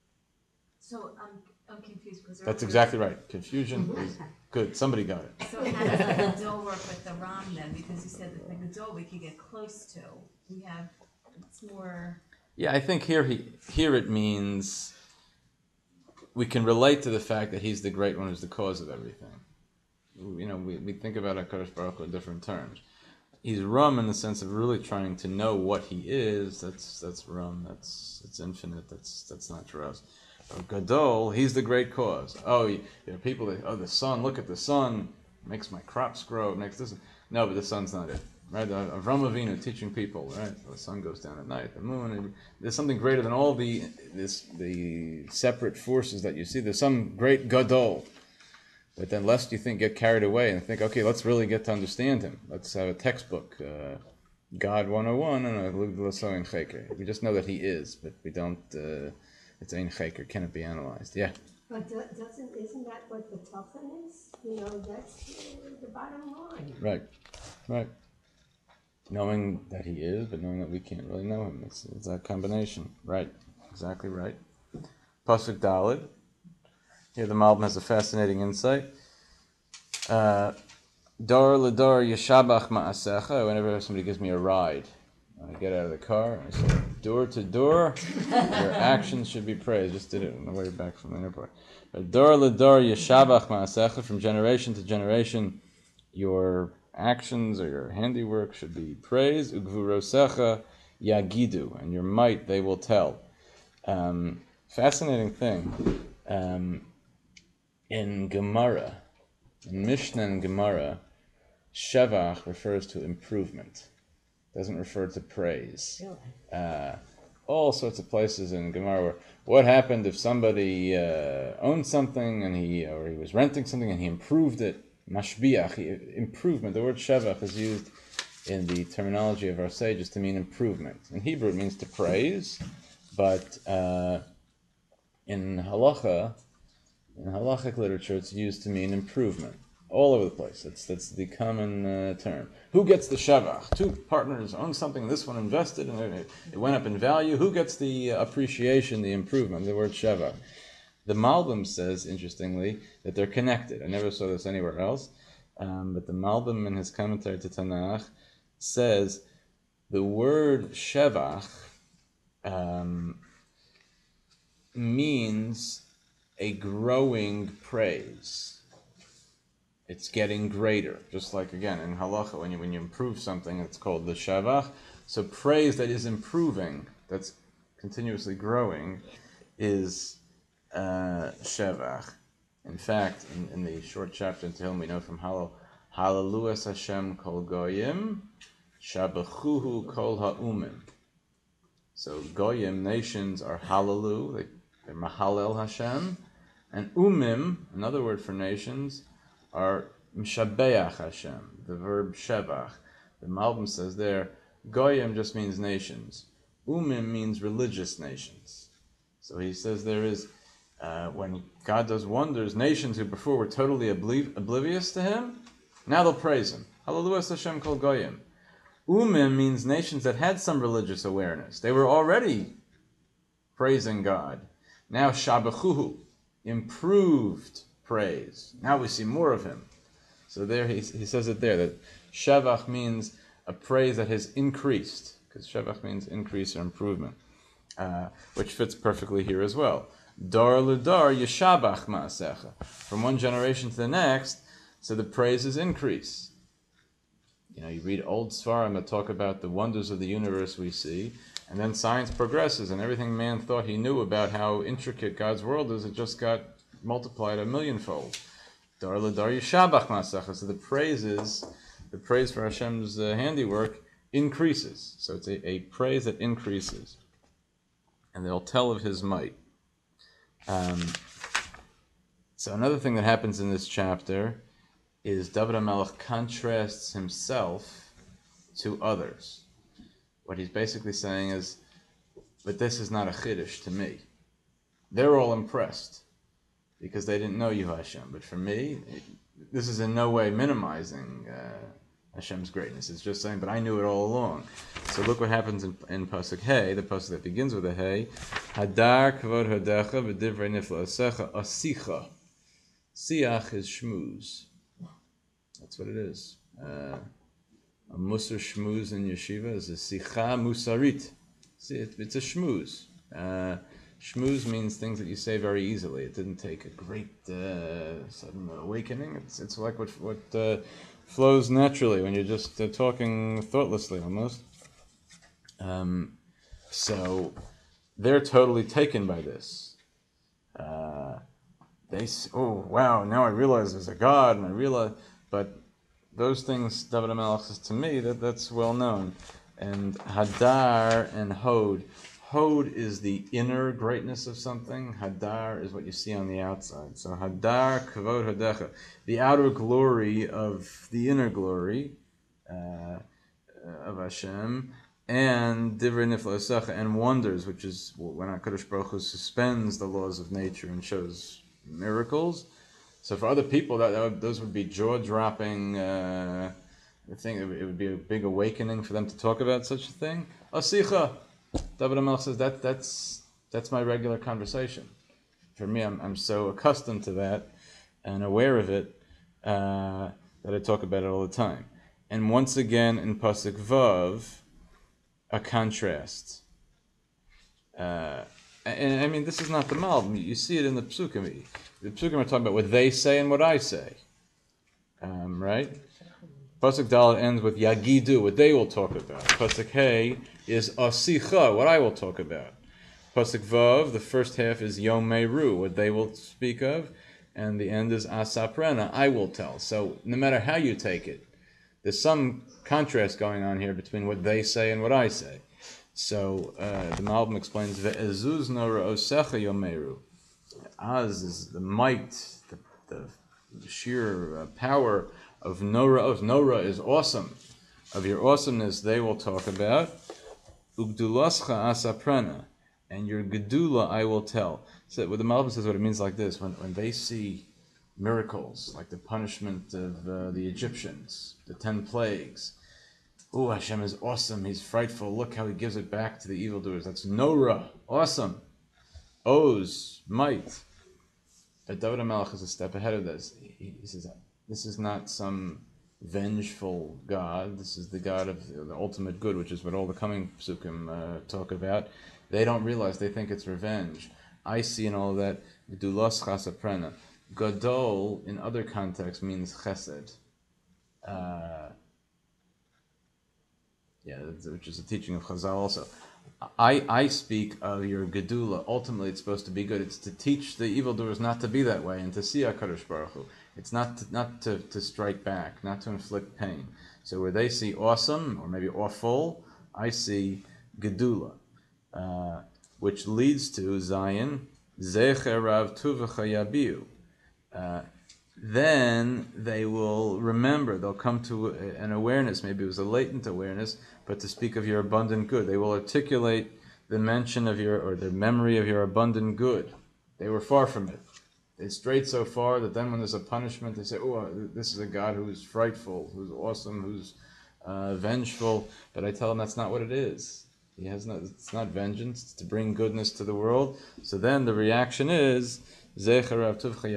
Speaker 5: So I'm I'm confused because
Speaker 1: That's exactly right. Confusion is good. Somebody got it.
Speaker 5: So how does the Gadol work with the Ram then? Because you said that the Gadol we could get close to. We have it's more.
Speaker 1: Yeah, I think here he here it means we can relate to the fact that he's the great one who's the cause of everything. You know, we, we think about HaKadosh Baruch Hu in different terms. He's Ram in the sense of really trying to know what he is. That's that's Ram. That's it's infinite. That's that's not for us. But Gadol, he's the great cause. Oh, you, there are people that oh the sun. Look at the sun. Makes my crops grow. Makes this. No, but the sun's not it. Right? Avram Avinu teaching people. Right? The sun goes down at night. The moon. And there's something greater than all the this the separate forces that you see. There's some great Gadol. But then lest you think get carried away and think, okay, let's really get to understand him. Let's have a textbook, uh, God one oh one, and a Ligdula so ein cheker. We just know that he is, but we don't, uh, it's ein cheker, can it be analyzed? Yeah.
Speaker 2: But do- doesn't, isn't that what the toughen is? You know, that's uh, the bottom line.
Speaker 1: Right, right. Knowing that he is, but knowing that we can't really know him. It's, it's that combination. Right, exactly right. Pasuk Daled. Here the Malbim has a fascinating insight. Uh, Dor l'dor yeshabach ma'asecha. Whenever somebody gives me a ride, I get out of the car, I say, door to door, your actions should be praised. Just did it on the way back from the airport. But Dor l'dor yeshabach ma'asecha. From generation to generation, your actions or your handiwork should be praised. Ugvurosecha yagidu. And your might they will tell. Um, fascinating thing. Um, In Gemara, in Mishnah and Gemara, Shevach refers to improvement. Doesn't refer to praise. Uh, all sorts of places in Gemara where what happened if somebody uh, owned something and he or he was renting something and he improved it. Mashbiach, improvement. The word Shevach is used in the terminology of our sages to mean improvement. In Hebrew it means to praise, but uh, in Halacha, in halachic literature, it's used to mean improvement all over the place. That's that's the common uh, term. Who gets the shavach? Two partners own something. This one invested, and it, it went up in value. Who gets the uh, appreciation, the improvement? The word shavach. The Malbim says, interestingly, that they're connected. I never saw this anywhere else, um, but the Malbim in his commentary to Tanakh says the word shavach um, means a growing praise. It's getting greater. Just like, again, in halacha, when you when you improve something, it's called the shavach. So praise that is improving, that's continuously growing, is uh, shavach. In fact, in, in the short chapter in Tehillim, we know from Hallel, Hallelu es Hashem kol goyim, shabachuhu kol ha'umim. So Goyim, nations, are halalu, they, they're mahalel Hashem, and umim, another word for nations, are mshabeach Hashem, the verb shevach. The Malbim says there, Goyim just means nations. Umim means religious nations. So he says there is, uh, when God does wonders, nations who before were totally obliv- oblivious to Him, now they'll praise Him. Hallelujah Hashem kol Goyim. Umim means nations that had some religious awareness. They were already praising God. Now shabachuhu, improved praise. Now we see more of Him. So there he, he says it there, that shavach means a praise that has increased, because shavach means increase or improvement, uh, which fits perfectly here as well. Dar l'dar yeshabach ma'asecha. From one generation to the next, so the praises increase. You know, you read old Svarim that talk about the wonders of the universe we see, and then science progresses, and everything man thought he knew about how intricate God's world is, it just got multiplied a millionfold. Dar l'dar yeshabach ma'asecha. So the praises, the praise for Hashem's uh, handiwork increases. So it's a, a praise that increases. And they'll tell of His might. Um, so another thing that happens in this chapter is David HaMelech contrasts himself to others. What he's basically saying is, but this is not a chiddush to me. They're all impressed because they didn't know you, Hashem. But for me, it, this is in no way minimizing uh, Hashem's greatness. It's just saying, but I knew it all along. So look what happens in, in Pasuk Hey, the Pasuk that begins with a Hey. Hadar kavod hadecha v'divrei nifla asecha asicha. Siach is shmooze. That's what it is. Uh, a musar shmooze in yeshiva is a sicha musarit. See, it, it's a shmooze. Uh, shmooze means things that you say very easily. It didn't take a great uh, sudden awakening. It's it's like what what uh, flows naturally when you're just uh, talking thoughtlessly almost. Um, so they're totally taken by this. Uh, they oh wow, now I realize there's a God, and I realize. But those things, David HaMelech says to me, that that's well known. And Hadar and Hod. Hod is the inner greatness of something. Hadar is what you see on the outside. So Hadar Kavod Hadecha, the outer glory of the inner glory uh, of Hashem, and Divrei Nifla Asecha, and wonders, which is when HaKadosh Baruch Hu suspends the laws of nature and shows miracles. So for other people, that, that would, those would be jaw-dropping uh, thing. It would, it would be a big awakening for them to talk about such a thing. Asicha, David HaMelech says that that's that's my regular conversation. For me, I'm I'm so accustomed to that and aware of it uh, that I talk about it all the time. And once again in Pasuk Vav, a contrast. Uh, and I mean, this is not the Malbim. You see it in the Psukim. The Psukim are talking about what they say and what I say. Um, right? Pasuk Dalet ends with Yagidu, what they will talk about. Pasuk Hey is Asicha, what I will talk about. Pasuk Vav, the first half is Yom Meru, what they will speak of. And the end is Asaprena, I will tell. So no matter how you take it, there's some contrast going on here between what they say and what I say. So uh, the Malbim explains, Ve'ezuz nora osecha Yom Meru. Az is the might, the, the sheer uh, power of Nora. Of Nora is awesome. Of your awesomeness, they will talk about. Ugdulascha asaprena, and your gedula I will tell. So what the Malbim says, what it means like this: when when they see miracles, like the punishment of uh, the Egyptians, the ten plagues. Oh, Hashem is awesome. He's frightful. Look how He gives it back to the evildoers. That's Nora, awesome. Oz, might. But David HaMelech is a step ahead of this. He, he says, this is not some vengeful God. This is the God of the ultimate good, which is what all the coming psukim uh, talk about. They don't realize, they think it's revenge. I see in all of that, Gdulas chasaprena. Gadol, in other contexts, means chesed. Uh, yeah, which is a teaching of Chazal also. I, I speak of your gedula. Ultimately, it's supposed to be good. It's to teach the evildoers not to be that way and to see HaKadosh Baruch Hu. It's not to, not to, to strike back, not to inflict pain. So where they see awesome, or maybe awful, I see gedula. uh, which leads to Zion, Zecher Rav Tuvacha Yabiu. Uh, then they will remember, they'll come to an awareness, maybe it was a latent awareness, but to speak of your abundant good. They will articulate the mention of your, or the memory of your abundant good. They were far from it. They strayed so far that then when there's a punishment, they say, oh, this is a God who is frightful, who's awesome, who's uh, vengeful. But I tell them that's not what it is. He has not, it's not vengeance, it's to bring goodness to the world. So then the reaction is, they will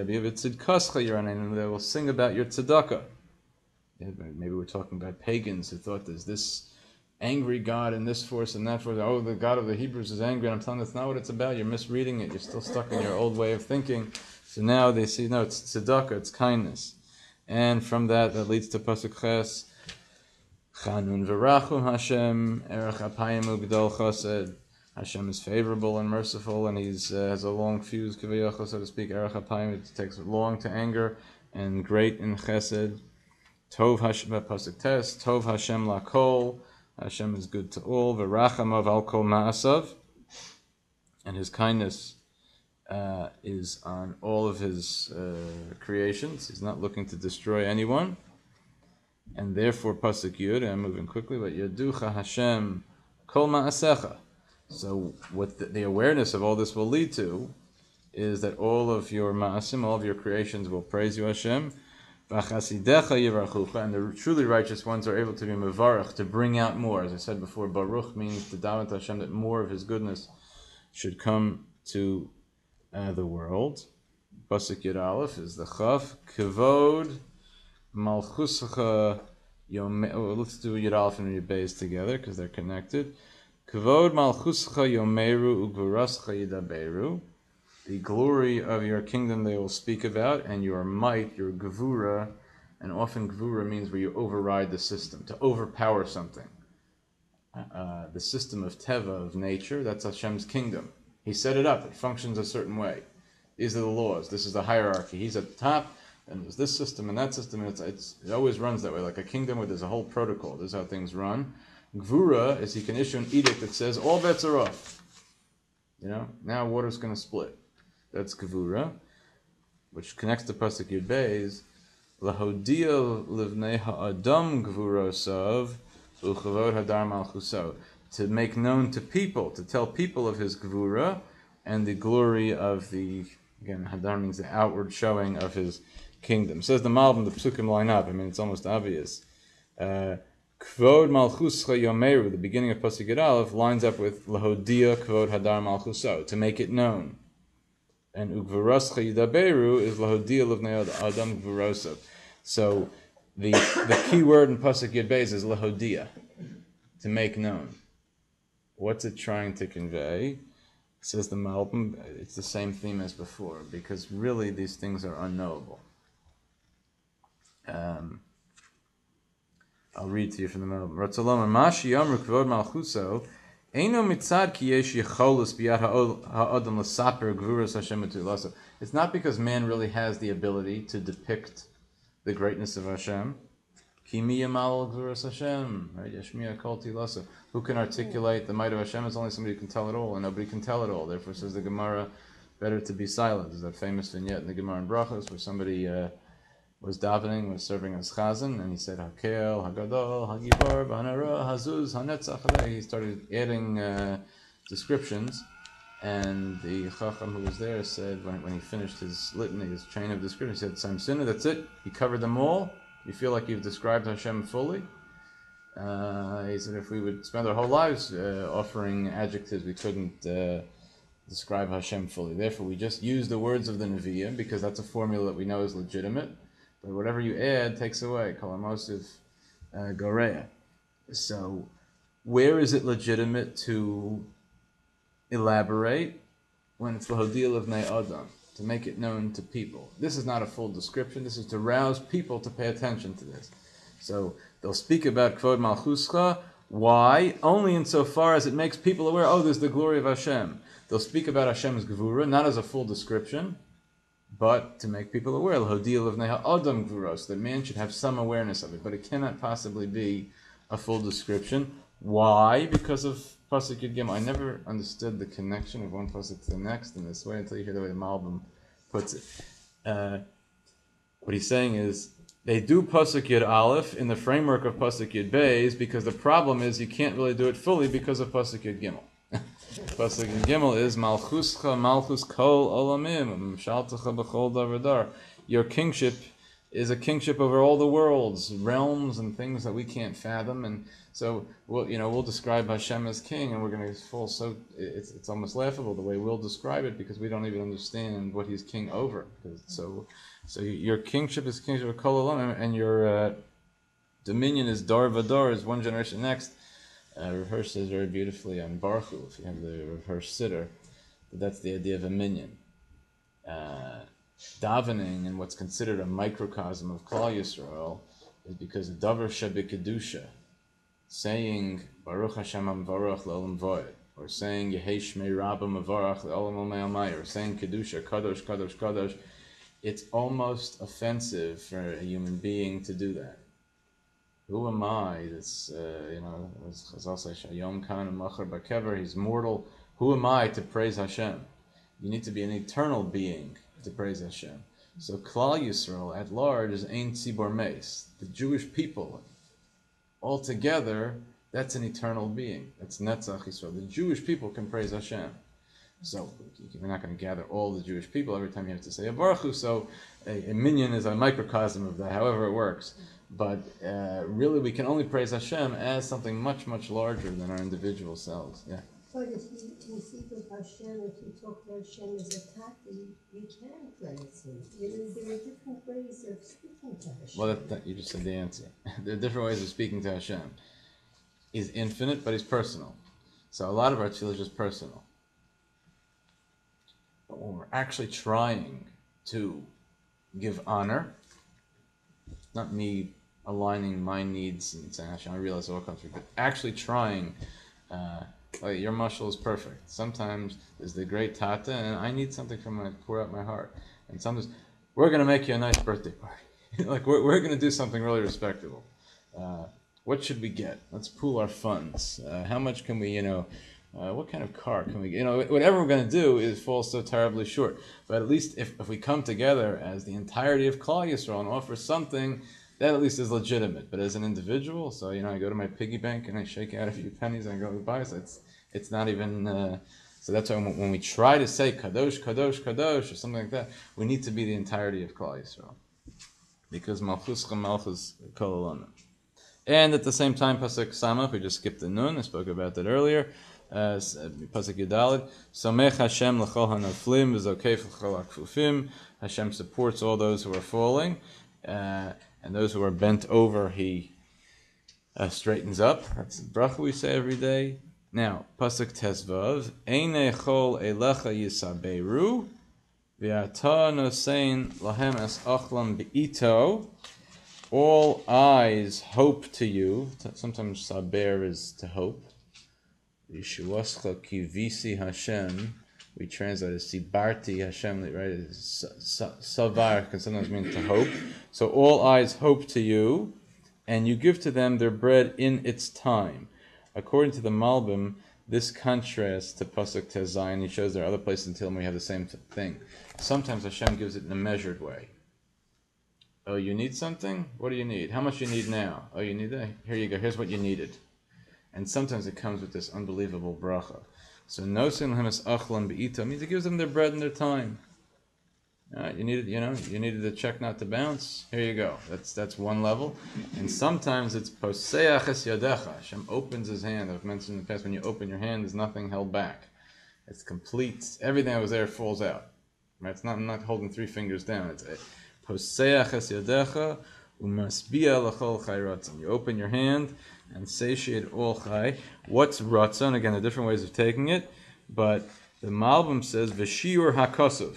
Speaker 1: sing about your tzedakah. Maybe we're talking about pagans who thought there's this angry God in this force and that force. Oh, the God of the Hebrews is angry. And I'm telling you, that's not what it's about. You're misreading it. You're still stuck in your old way of thinking. So now they see, no, it's tzedakah, it's kindness. And from that, that leads to Pasuk Ches, Chanun v'rachum Hashem, erech apayim u'gdol chesed. Hashem is favorable and merciful, and He's uh, has a long fuse, kivayachos, so to speak. Erech apayim, it takes long to anger, and great in chesed. Tov Hashem, Pasuk Tes, Tov Hashem lakol. Hashem is good to all. V'rachamav al kol ma'asav, and His kindness uh, is on all of His uh, creations. He's not looking to destroy anyone. And therefore, Pasuk Yud, I'm moving quickly, but Yaducha Hashem kol ma'asecha. So what the, the awareness of all this will lead to is that all of your ma'asim, all of your creations will praise you, Hashem. V'chasidecha yirachucha, and the truly righteous ones are able to be mevarach, to bring out more. As I said before, Baruch means to daven to Hashem that more of His goodness should come to uh, the world. Pasuk Yud Aleph is the Chaf. Kavod malchusacha yom. Oh, let's do Yud Aleph and Yud Beis together because they're connected. Kavod malchuscha yomeru ugvurascha yidaberu. The glory of your kingdom they will speak about, and your might, your gevura, and often gevura means where you override the system, to overpower something. Uh, the system of teva, of nature, that's Hashem's kingdom. He set it up, it functions a certain way. These are the laws, this is the hierarchy. He's at the top, and there's this system and that system, and it's, it's, it always runs that way, like a kingdom where there's a whole protocol. This is how things run. Gvura is He can issue an edict that says, all bets are off. You know, now water's going to split. That's Gvura, which connects to Pasuk Yud Beis. Lahodia livnei ha'adam gvurosav u'chavod hadar malchuso. To make known to people, to tell people of His Gvura and the glory of the, again, hadar means the outward showing of His kingdom. Says the Malbim, the Psukim line up. I mean, it's almost obvious. Uh, Kvod Malchuscha Yomeru, the beginning of Pasuk Yud Aleph, lines up with Lahodia Kvod Hadar Malchuso, to make it known. And Ugvurascha Yidaberu is Lahodia Livnei Adam Gvurosav. So the the key word in Pasuk Yud Beis is Lahodia, to make known. What's it trying to convey? Says the Malbim, it's the same theme as before, because really these things are unknowable. Um, I'll read to you from the Malbim. Ratzalom Mashi Yamru Kvod Malchuso Eino Mitzad Ki Yesh Yecholus Biyad Ha'odam L'Saper Gvuras Hashem Etulasa. It's not because man really has the ability to depict the greatness of Hashem. Ki mi yamal Gvuras Hashem, right? Yeshmiya Kol Tilasa. Who can articulate the might of Hashem? It's only somebody who can tell it all, and nobody can tell it all. Therefore, says the Gemara, better to be silent. There's that famous vignette in the Gemara in Brachos where somebody uh, was davening, was serving as chazan, and he said, Hakel, Hagadol, Hagibar, Hanara, Hazuz, Hanetzach. He started adding uh, descriptions, and the Chacham who was there said, when, when he finished his litany, his chain of description, he said, Samsina, that's it, you covered them all, you feel like you've described Hashem fully. Uh, he said, if we would spend our whole lives uh, offering adjectives, we couldn't uh, describe Hashem fully. Therefore, we just use the words of the Nevi'im, because that's a formula that we know is legitimate. But whatever you add takes away. Kalamosiv uh, Goreya. So, where is it legitimate to elaborate? When it's Lahodil of Nei Adam, to make it known to people. This is not a full description. This is to rouse people to pay attention to this. So, they'll speak about Kvod Malchuscha. Why? Only insofar as it makes people aware, oh, there's the glory of Hashem. They'll speak about Hashem's Gevura, not as a full description, but to make people aware, L'hodil of Neha Adam Gvuros, that man should have some awareness of it, but it cannot possibly be a full description. Why? Because of pasuk Yud Gimel. I never understood the connection of one pasuk to the next in this way until you hear the way the Malbim puts it. Uh, what he's saying is they do pasuk Yud Aleph in the framework of pasuk Yud Beis because the problem is you can't really do it fully because of pasuk Yud Gimel. Pasuk Yud Gimel is Malchuscha Malchus Kol Olamim Shaltacha B'Chol Davadar. Your kingship is a kingship over all the worlds, realms and things that we can't fathom. And so, we'll, you know, we'll describe Hashem as king, and we're going to fall so it's it's almost laughable the way we'll describe it because we don't even understand what he's king over. So, so your kingship is kingship of Kol Olamim, and your uh, dominion is Dar Vadar, is one generation next. Uh, Rav Hirsch says very beautifully on Baruch Hu, if you have the Rav Hirsch Siddur, that that's the idea of a minion. Uh, davening in what's considered a microcosm of Klal Yisrael is because of Davar Shebekadusha, saying Baruch Hashem Amvarach Le'olam Voed, or saying Yehei Shmei Rabba Mavarach Le'olam Almei, or saying Kedusha, Kadosh, Kadosh, Kadosh. It's almost offensive for a human being to do that. Who am I? This, uh, you know, as Chazal says, Shayom Kan Machar Bakever, he's mortal. Who am I to praise Hashem? You need to be an eternal being to praise Hashem. So Klal Yisrael at large is Ein Tzibor Meis. The Jewish people, altogether, that's an eternal being. That's Netzach Yisrael. The Jewish people can praise Hashem. So we're not going to gather all the Jewish people every time you have to say a Baruch Hu. So a, a minyan is a microcosm of that, however it works. But uh, really, we can only praise Hashem as something much, much larger than our individual selves. Yeah.
Speaker 2: But if you can speak with Hashem, if you talk to Hashem as a tata, you, you can praise Him. You know, there are different ways of speaking to Hashem.
Speaker 1: Well, that, that, you just said the answer. There are different ways of speaking to Hashem. He's infinite, but He's personal. So a lot of our tefillah is just personal. But when we're actually trying to give honor, not me aligning my needs and saying, Hashem, I realize it all comes from you, but actually trying, uh, like your muscle is perfect. Sometimes there's the great tata, and I need something from my, pour out my heart. And sometimes, we're going to make you a nice birthday party. Like, we're, we're going to do something really respectable. Uh, what should we get? Let's pool our funds. Uh, how much can we, you know, uh, what kind of car can we get? You know, whatever we're going to do is fall so terribly short. But at least if, if we come together as the entirety of Klal Yisrael and offer something, that at least is legitimate. But as an individual, so, you know, I go to my piggy bank and I shake out a few pennies and I go to buy, so it's, it's not even, uh, so that's why when, when we try to say Kadosh, Kadosh, Kadosh, or something like that, we need to be the entirety of Klal Yisrael. Because Malchuscha Malchus Kol Olamim. And at the same time, Pasuk Samach, we just skipped the Nun, I spoke about that earlier. Uh, Pasuk Yudalid, Samech Hashem l'chol hanaflim v'zokef l'chol hakfufim. Hashem supports all those who are falling, uh, and those who are bent over, He uh, straightens up. That's the bracha we say every day. Now, Pasuk Tezvav, Einei chol elecha yisaberu, v'ata nosein lahem es achlam be'ito. All eyes hope to you. Sometimes saber is to hope. Yeshuascha kivisi Hashem. We translate as sibarti Hashem, right? Savar can sometimes mean to hope. So all eyes hope to you, and you give to them their bread in its time. According to the Malbim, this contrasts to Pasuk Tezayin. He shows there are other places in Tehillim we have the same thing. Sometimes Hashem gives it in a measured way. Oh, you need something? What do you need? How much you need now? Oh, you need that? Here you go. Here's what you needed. And sometimes it comes with this unbelievable bracha. So nosin lehem es achlan be'ita means it gives them their bread and their time. Uh, you needed, you know, you needed the check not to bounce. Here you go. That's that's one level. And sometimes it's poseach es yadecha. Hashem opens His hand. I've mentioned in the past, when you open your hand, there's nothing held back. It's complete. Everything that was there falls out. Right? It's not I'm not holding three fingers down. It's poseach es yadecha umasbia lachol chai ratzon. You open your hand and satiate all chai. What's ratzon? Again, there are different ways of taking it, but the Malbim says v'shiur hakosov.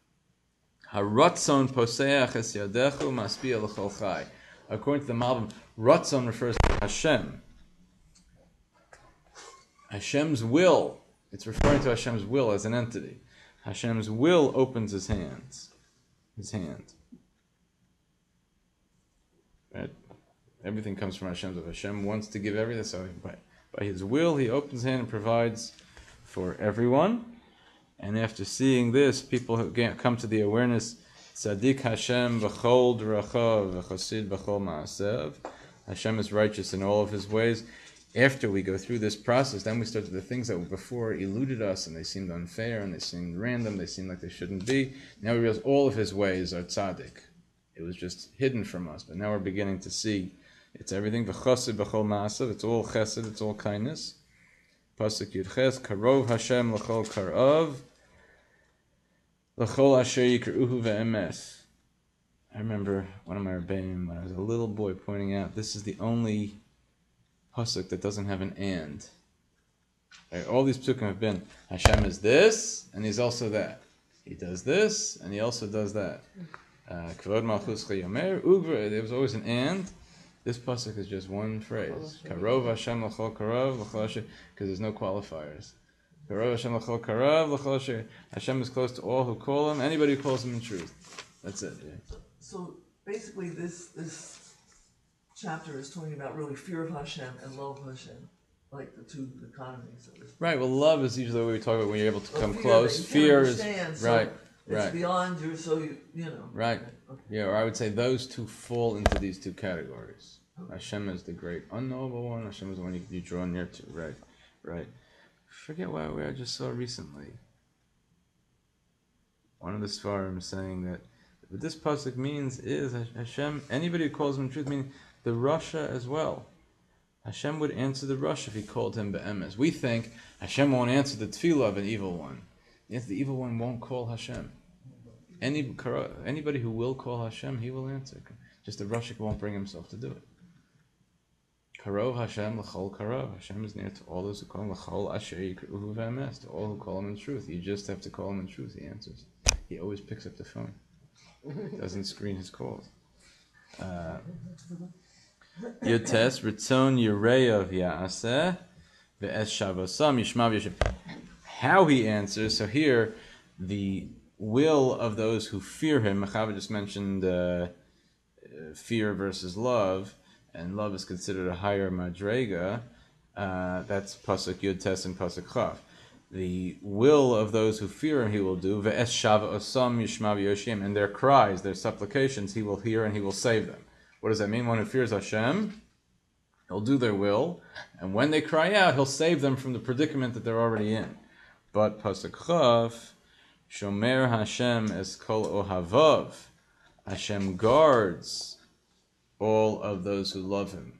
Speaker 1: Haratzon poseach es yadechu maspia l'chol chai. According to the Malbim, ratzon refers to Hashem. Hashem's will. It's referring to Hashem's will as an entity. Hashem's will opens His hands. His hand. Right? Everything comes from Hashem. If Hashem wants to give everything, so by, By His will, He opens His hand and provides for everyone. And after seeing this, people who come to the awareness, Tzadik Hashem b'chol d'rachav v'chosid b'chol ma'asev. Hashem is righteous in all of His ways. After we go through this process, then we start to the things that before eluded us and they seemed unfair and they seemed random, they seemed like they shouldn't be. Now we realize all of His ways are tzaddik. It was just hidden from us, but now we're beginning to see it's everything. V'chosid b'chol ma'asev. It's all chesed. It's all kindness. Pasuk Yud Ches. Karov Hashem l'chol karav. L'chol asher yikruhu ve'emes. I remember one of my rabbeim when I was a little boy pointing out this is the only pasuk that doesn't have an and. Right, all these psukim have been Hashem is this and He's also that. He does this and He also does that. Kvod malchus chayomer ugva. There was always an and. This pasuk is just one phrase. Karov Hashem l'chol karav l'chol asher, because there's no qualifiers. Karov Hashem l'chol karav l'chol asher. Hashem is close to all who call Him. Anybody who calls Him in truth. That's it. Yeah.
Speaker 6: So basically, this this chapter is talking about really fear of Hashem and love of Hashem, like the two economies of this.
Speaker 1: Right. Well, love is usually what we talk about when you're able to
Speaker 6: Well,
Speaker 1: come
Speaker 6: fear
Speaker 1: close.
Speaker 6: that you
Speaker 1: Fear
Speaker 6: can't
Speaker 1: is
Speaker 6: understand, so
Speaker 1: right.
Speaker 6: It's
Speaker 1: Right.
Speaker 6: beyond you, so you you know.
Speaker 1: Right.
Speaker 6: Okay.
Speaker 1: Yeah. Or I would say those two fall into these two categories. Hashem is the great unknowable one. Hashem is the one you, you draw near to. Right. Right. Forget where, where I just saw recently. One of the Sfarim saying that what this pasuk means is Hashem, anybody who calls Him in truth, meaning the Rasha as well. Hashem would answer the Rasha if he called him be'emes. We think Hashem won't answer the tefillah of an evil one. Yes, the evil one won't call Hashem. Any Anybody who will call Hashem, He will answer. Just the Rasha won't bring himself to do it. Karov Hashem l'chol karav. Hashem is near to all those who call Him l'chol asher yikruhu ve'emes. To all who call Him in truth. You just have to call Him in truth. He answers. He always picks up the phone. Doesn't screen his calls. Uh, Yotes Ritzon Yireyav Ya'aseh Ve'es Shavasam Yishmav Yashem. How He answers. So here, the will of those who fear Him. Mechava just mentioned uh, fear versus love, and love is considered a higher madrega. Uh, that's pasuk Yud Tes and pasuk Chav. The will of those who fear Him He will do. Ve'es shava osam yishmav yoshim. And their cries, their supplications, He will hear and He will save them. What does that mean? One who fears Hashem, He'll do their will, and when they cry out, He'll save them from the predicament that they're already in. But pasuk Chav, shomer Hashem es kol ohavav. Hashem guards all of those who love Him.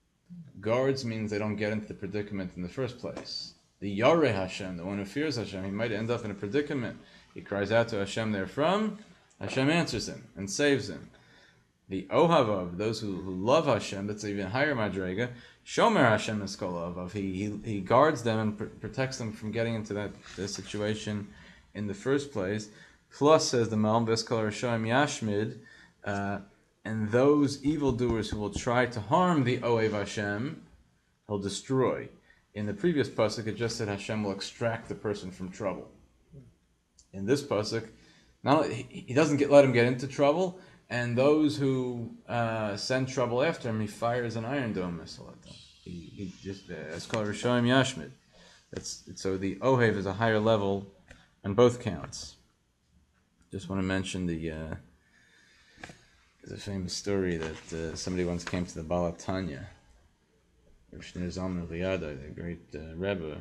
Speaker 1: Guards means they don't get into the predicament in the first place. The Yareh Hashem, the one who fears Hashem, he might end up in a predicament. He cries out to Hashem therefrom, Hashem answers him and saves him. The Ohavav, those who, who love Hashem, that's even higher madrega. Shomer Hashem is kol ohavav. He, he he guards them and pr- protects them from getting into that, that situation in the first place. Plus, says the Malm Veskal Rishoim Yashmid, uh, and those evildoers who will try to harm the Ohev Hashem, He'll destroy. In the previous pasuk, it just said Hashem will extract the person from trouble. In this pasuk, not he, he doesn't get, let him get into trouble, and those who uh, send trouble after him, He fires an Iron Dome missile at them. He, he just it's called Rishoim Yashmid. That's so the Ohev is a higher level on both counts. Just want to mention the uh, there's a famous story that uh, somebody once came to the Baal Tanya, Shneur Zalman Liada, the great uh, Rebbe,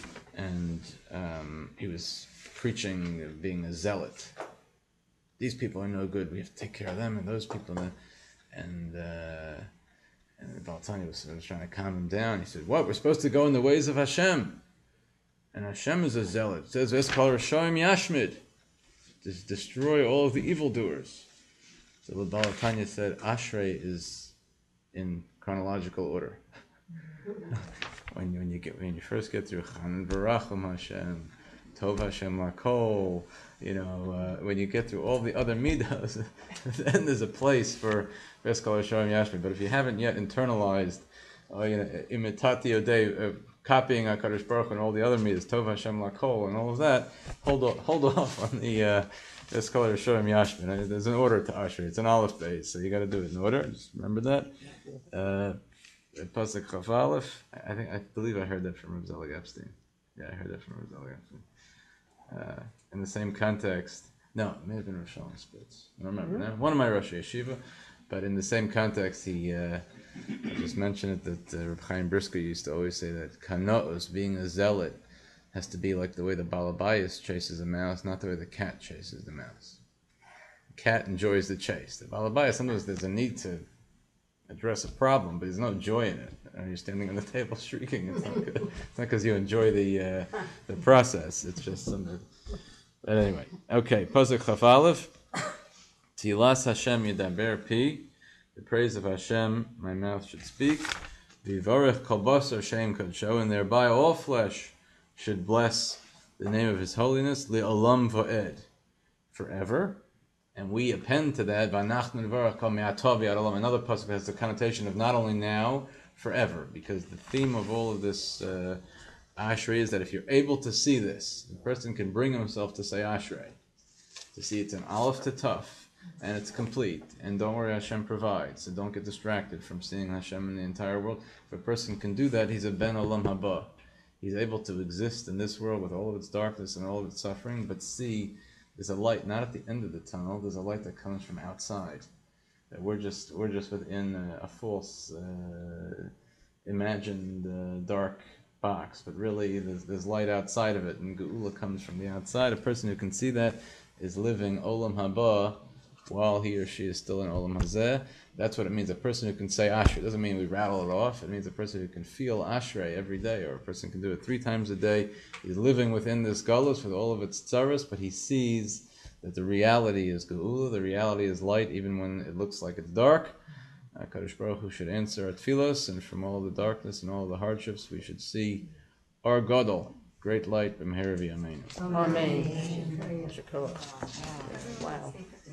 Speaker 1: and um, he was preaching of being a zealot. These people are no good. We have to take care of them and those people. And uh, and the Baal Tanya was, was trying to calm him down. He said, "What? We're supposed to go in the ways of Hashem, and Hashem is a zealot. It says, "V'eskal Rishoim Yashmid," to destroy all of the evildoers. So the Baal Tanya said, "Ashrei is in chronological order." when you when you get when you first get through Chan Barachum Hashem, Tov Hashem Lakol, you know, uh, when you get through all the other midas, then there's a place for Veskal Rishoim Yashmid. But if you haven't yet internalized, uh, you know, imitati odei, uh, copying HaKadosh Baruch Hu and all the other midas, Tov Hashem Lakol, and all of that, hold off, hold off on the uh, Veskal Rishoim Yashmid. There's an order to Ashrei. It's an Aleph base, so you got to do it in order. Just remember that. Uh, Pasuk Chaf Aleph. I think I believe I heard that from Reb Zelig Epstein. Yeah, I heard that from Reb Zelig Epstein. Uh, in the same context, no, it may have been Rosh Shalom Spitz. I don't remember now. One of my Rosh Yeshiva, but in the same context, he uh, I just mentioned it that uh, Reb Chaim Brisker used to always say that Kanaos, being a zealot, has to be like the way the Balabayas chases a mouse, not the way the cat chases the mouse. The cat enjoys the chase. The Balabayas, sometimes there's a need to address a problem, but there's no joy in it. And you're standing on the table shrieking. It's not good. It's not because you enjoy the uh, the process. It's just something. But anyway, okay. Pasuk Chaf Aleph. Tilas Hashem Yedaber Pi. The praise of Hashem, my mouth should speak. Vivarech Kol Basar Shem Kodsho, and thereby all flesh should bless the name of His holiness. Li'olam Vo'ed, forever. And we append to that, V'anachnu Nevarach Kol Me'atov Yad Olam. Another pasuk has the connotation of not only now, forever. Because the theme of all of this uh, Ashrei is that if you're able to see this, the person can bring himself to say Ashrei. To see it's an Aleph to Tuf, and it's complete. And don't worry, Hashem provides. So don't get distracted from seeing Hashem in the entire world. If a person can do that, he's a Ben Olam Haba. He's able to exist in this world with all of its darkness and all of its suffering, but see there's a light not at the end of the tunnel. There's a light that comes from outside. That we're just we're just within a, a false, uh, imagined uh, dark box, but really there's, there's light outside of it, and Geula comes from the outside. A person who can see that is living Olam Haba while he or she is still in Olam Hazeh. That's what it means. A person who can say Ashrei. It doesn't mean we rattle it off. It means a person who can feel Ashrei every day, or a person can do it three times a day. He's living within this galus with all of its tzaras, but he sees that the reality is Geula, the reality is light, even when it looks like it's dark. Uh, Kadosh Baruch Hu should answer our tefillos, and from all the darkness and all the hardships, we should see our Gadol, great light, b'mehera v'yameinu.
Speaker 3: Amen. Wow.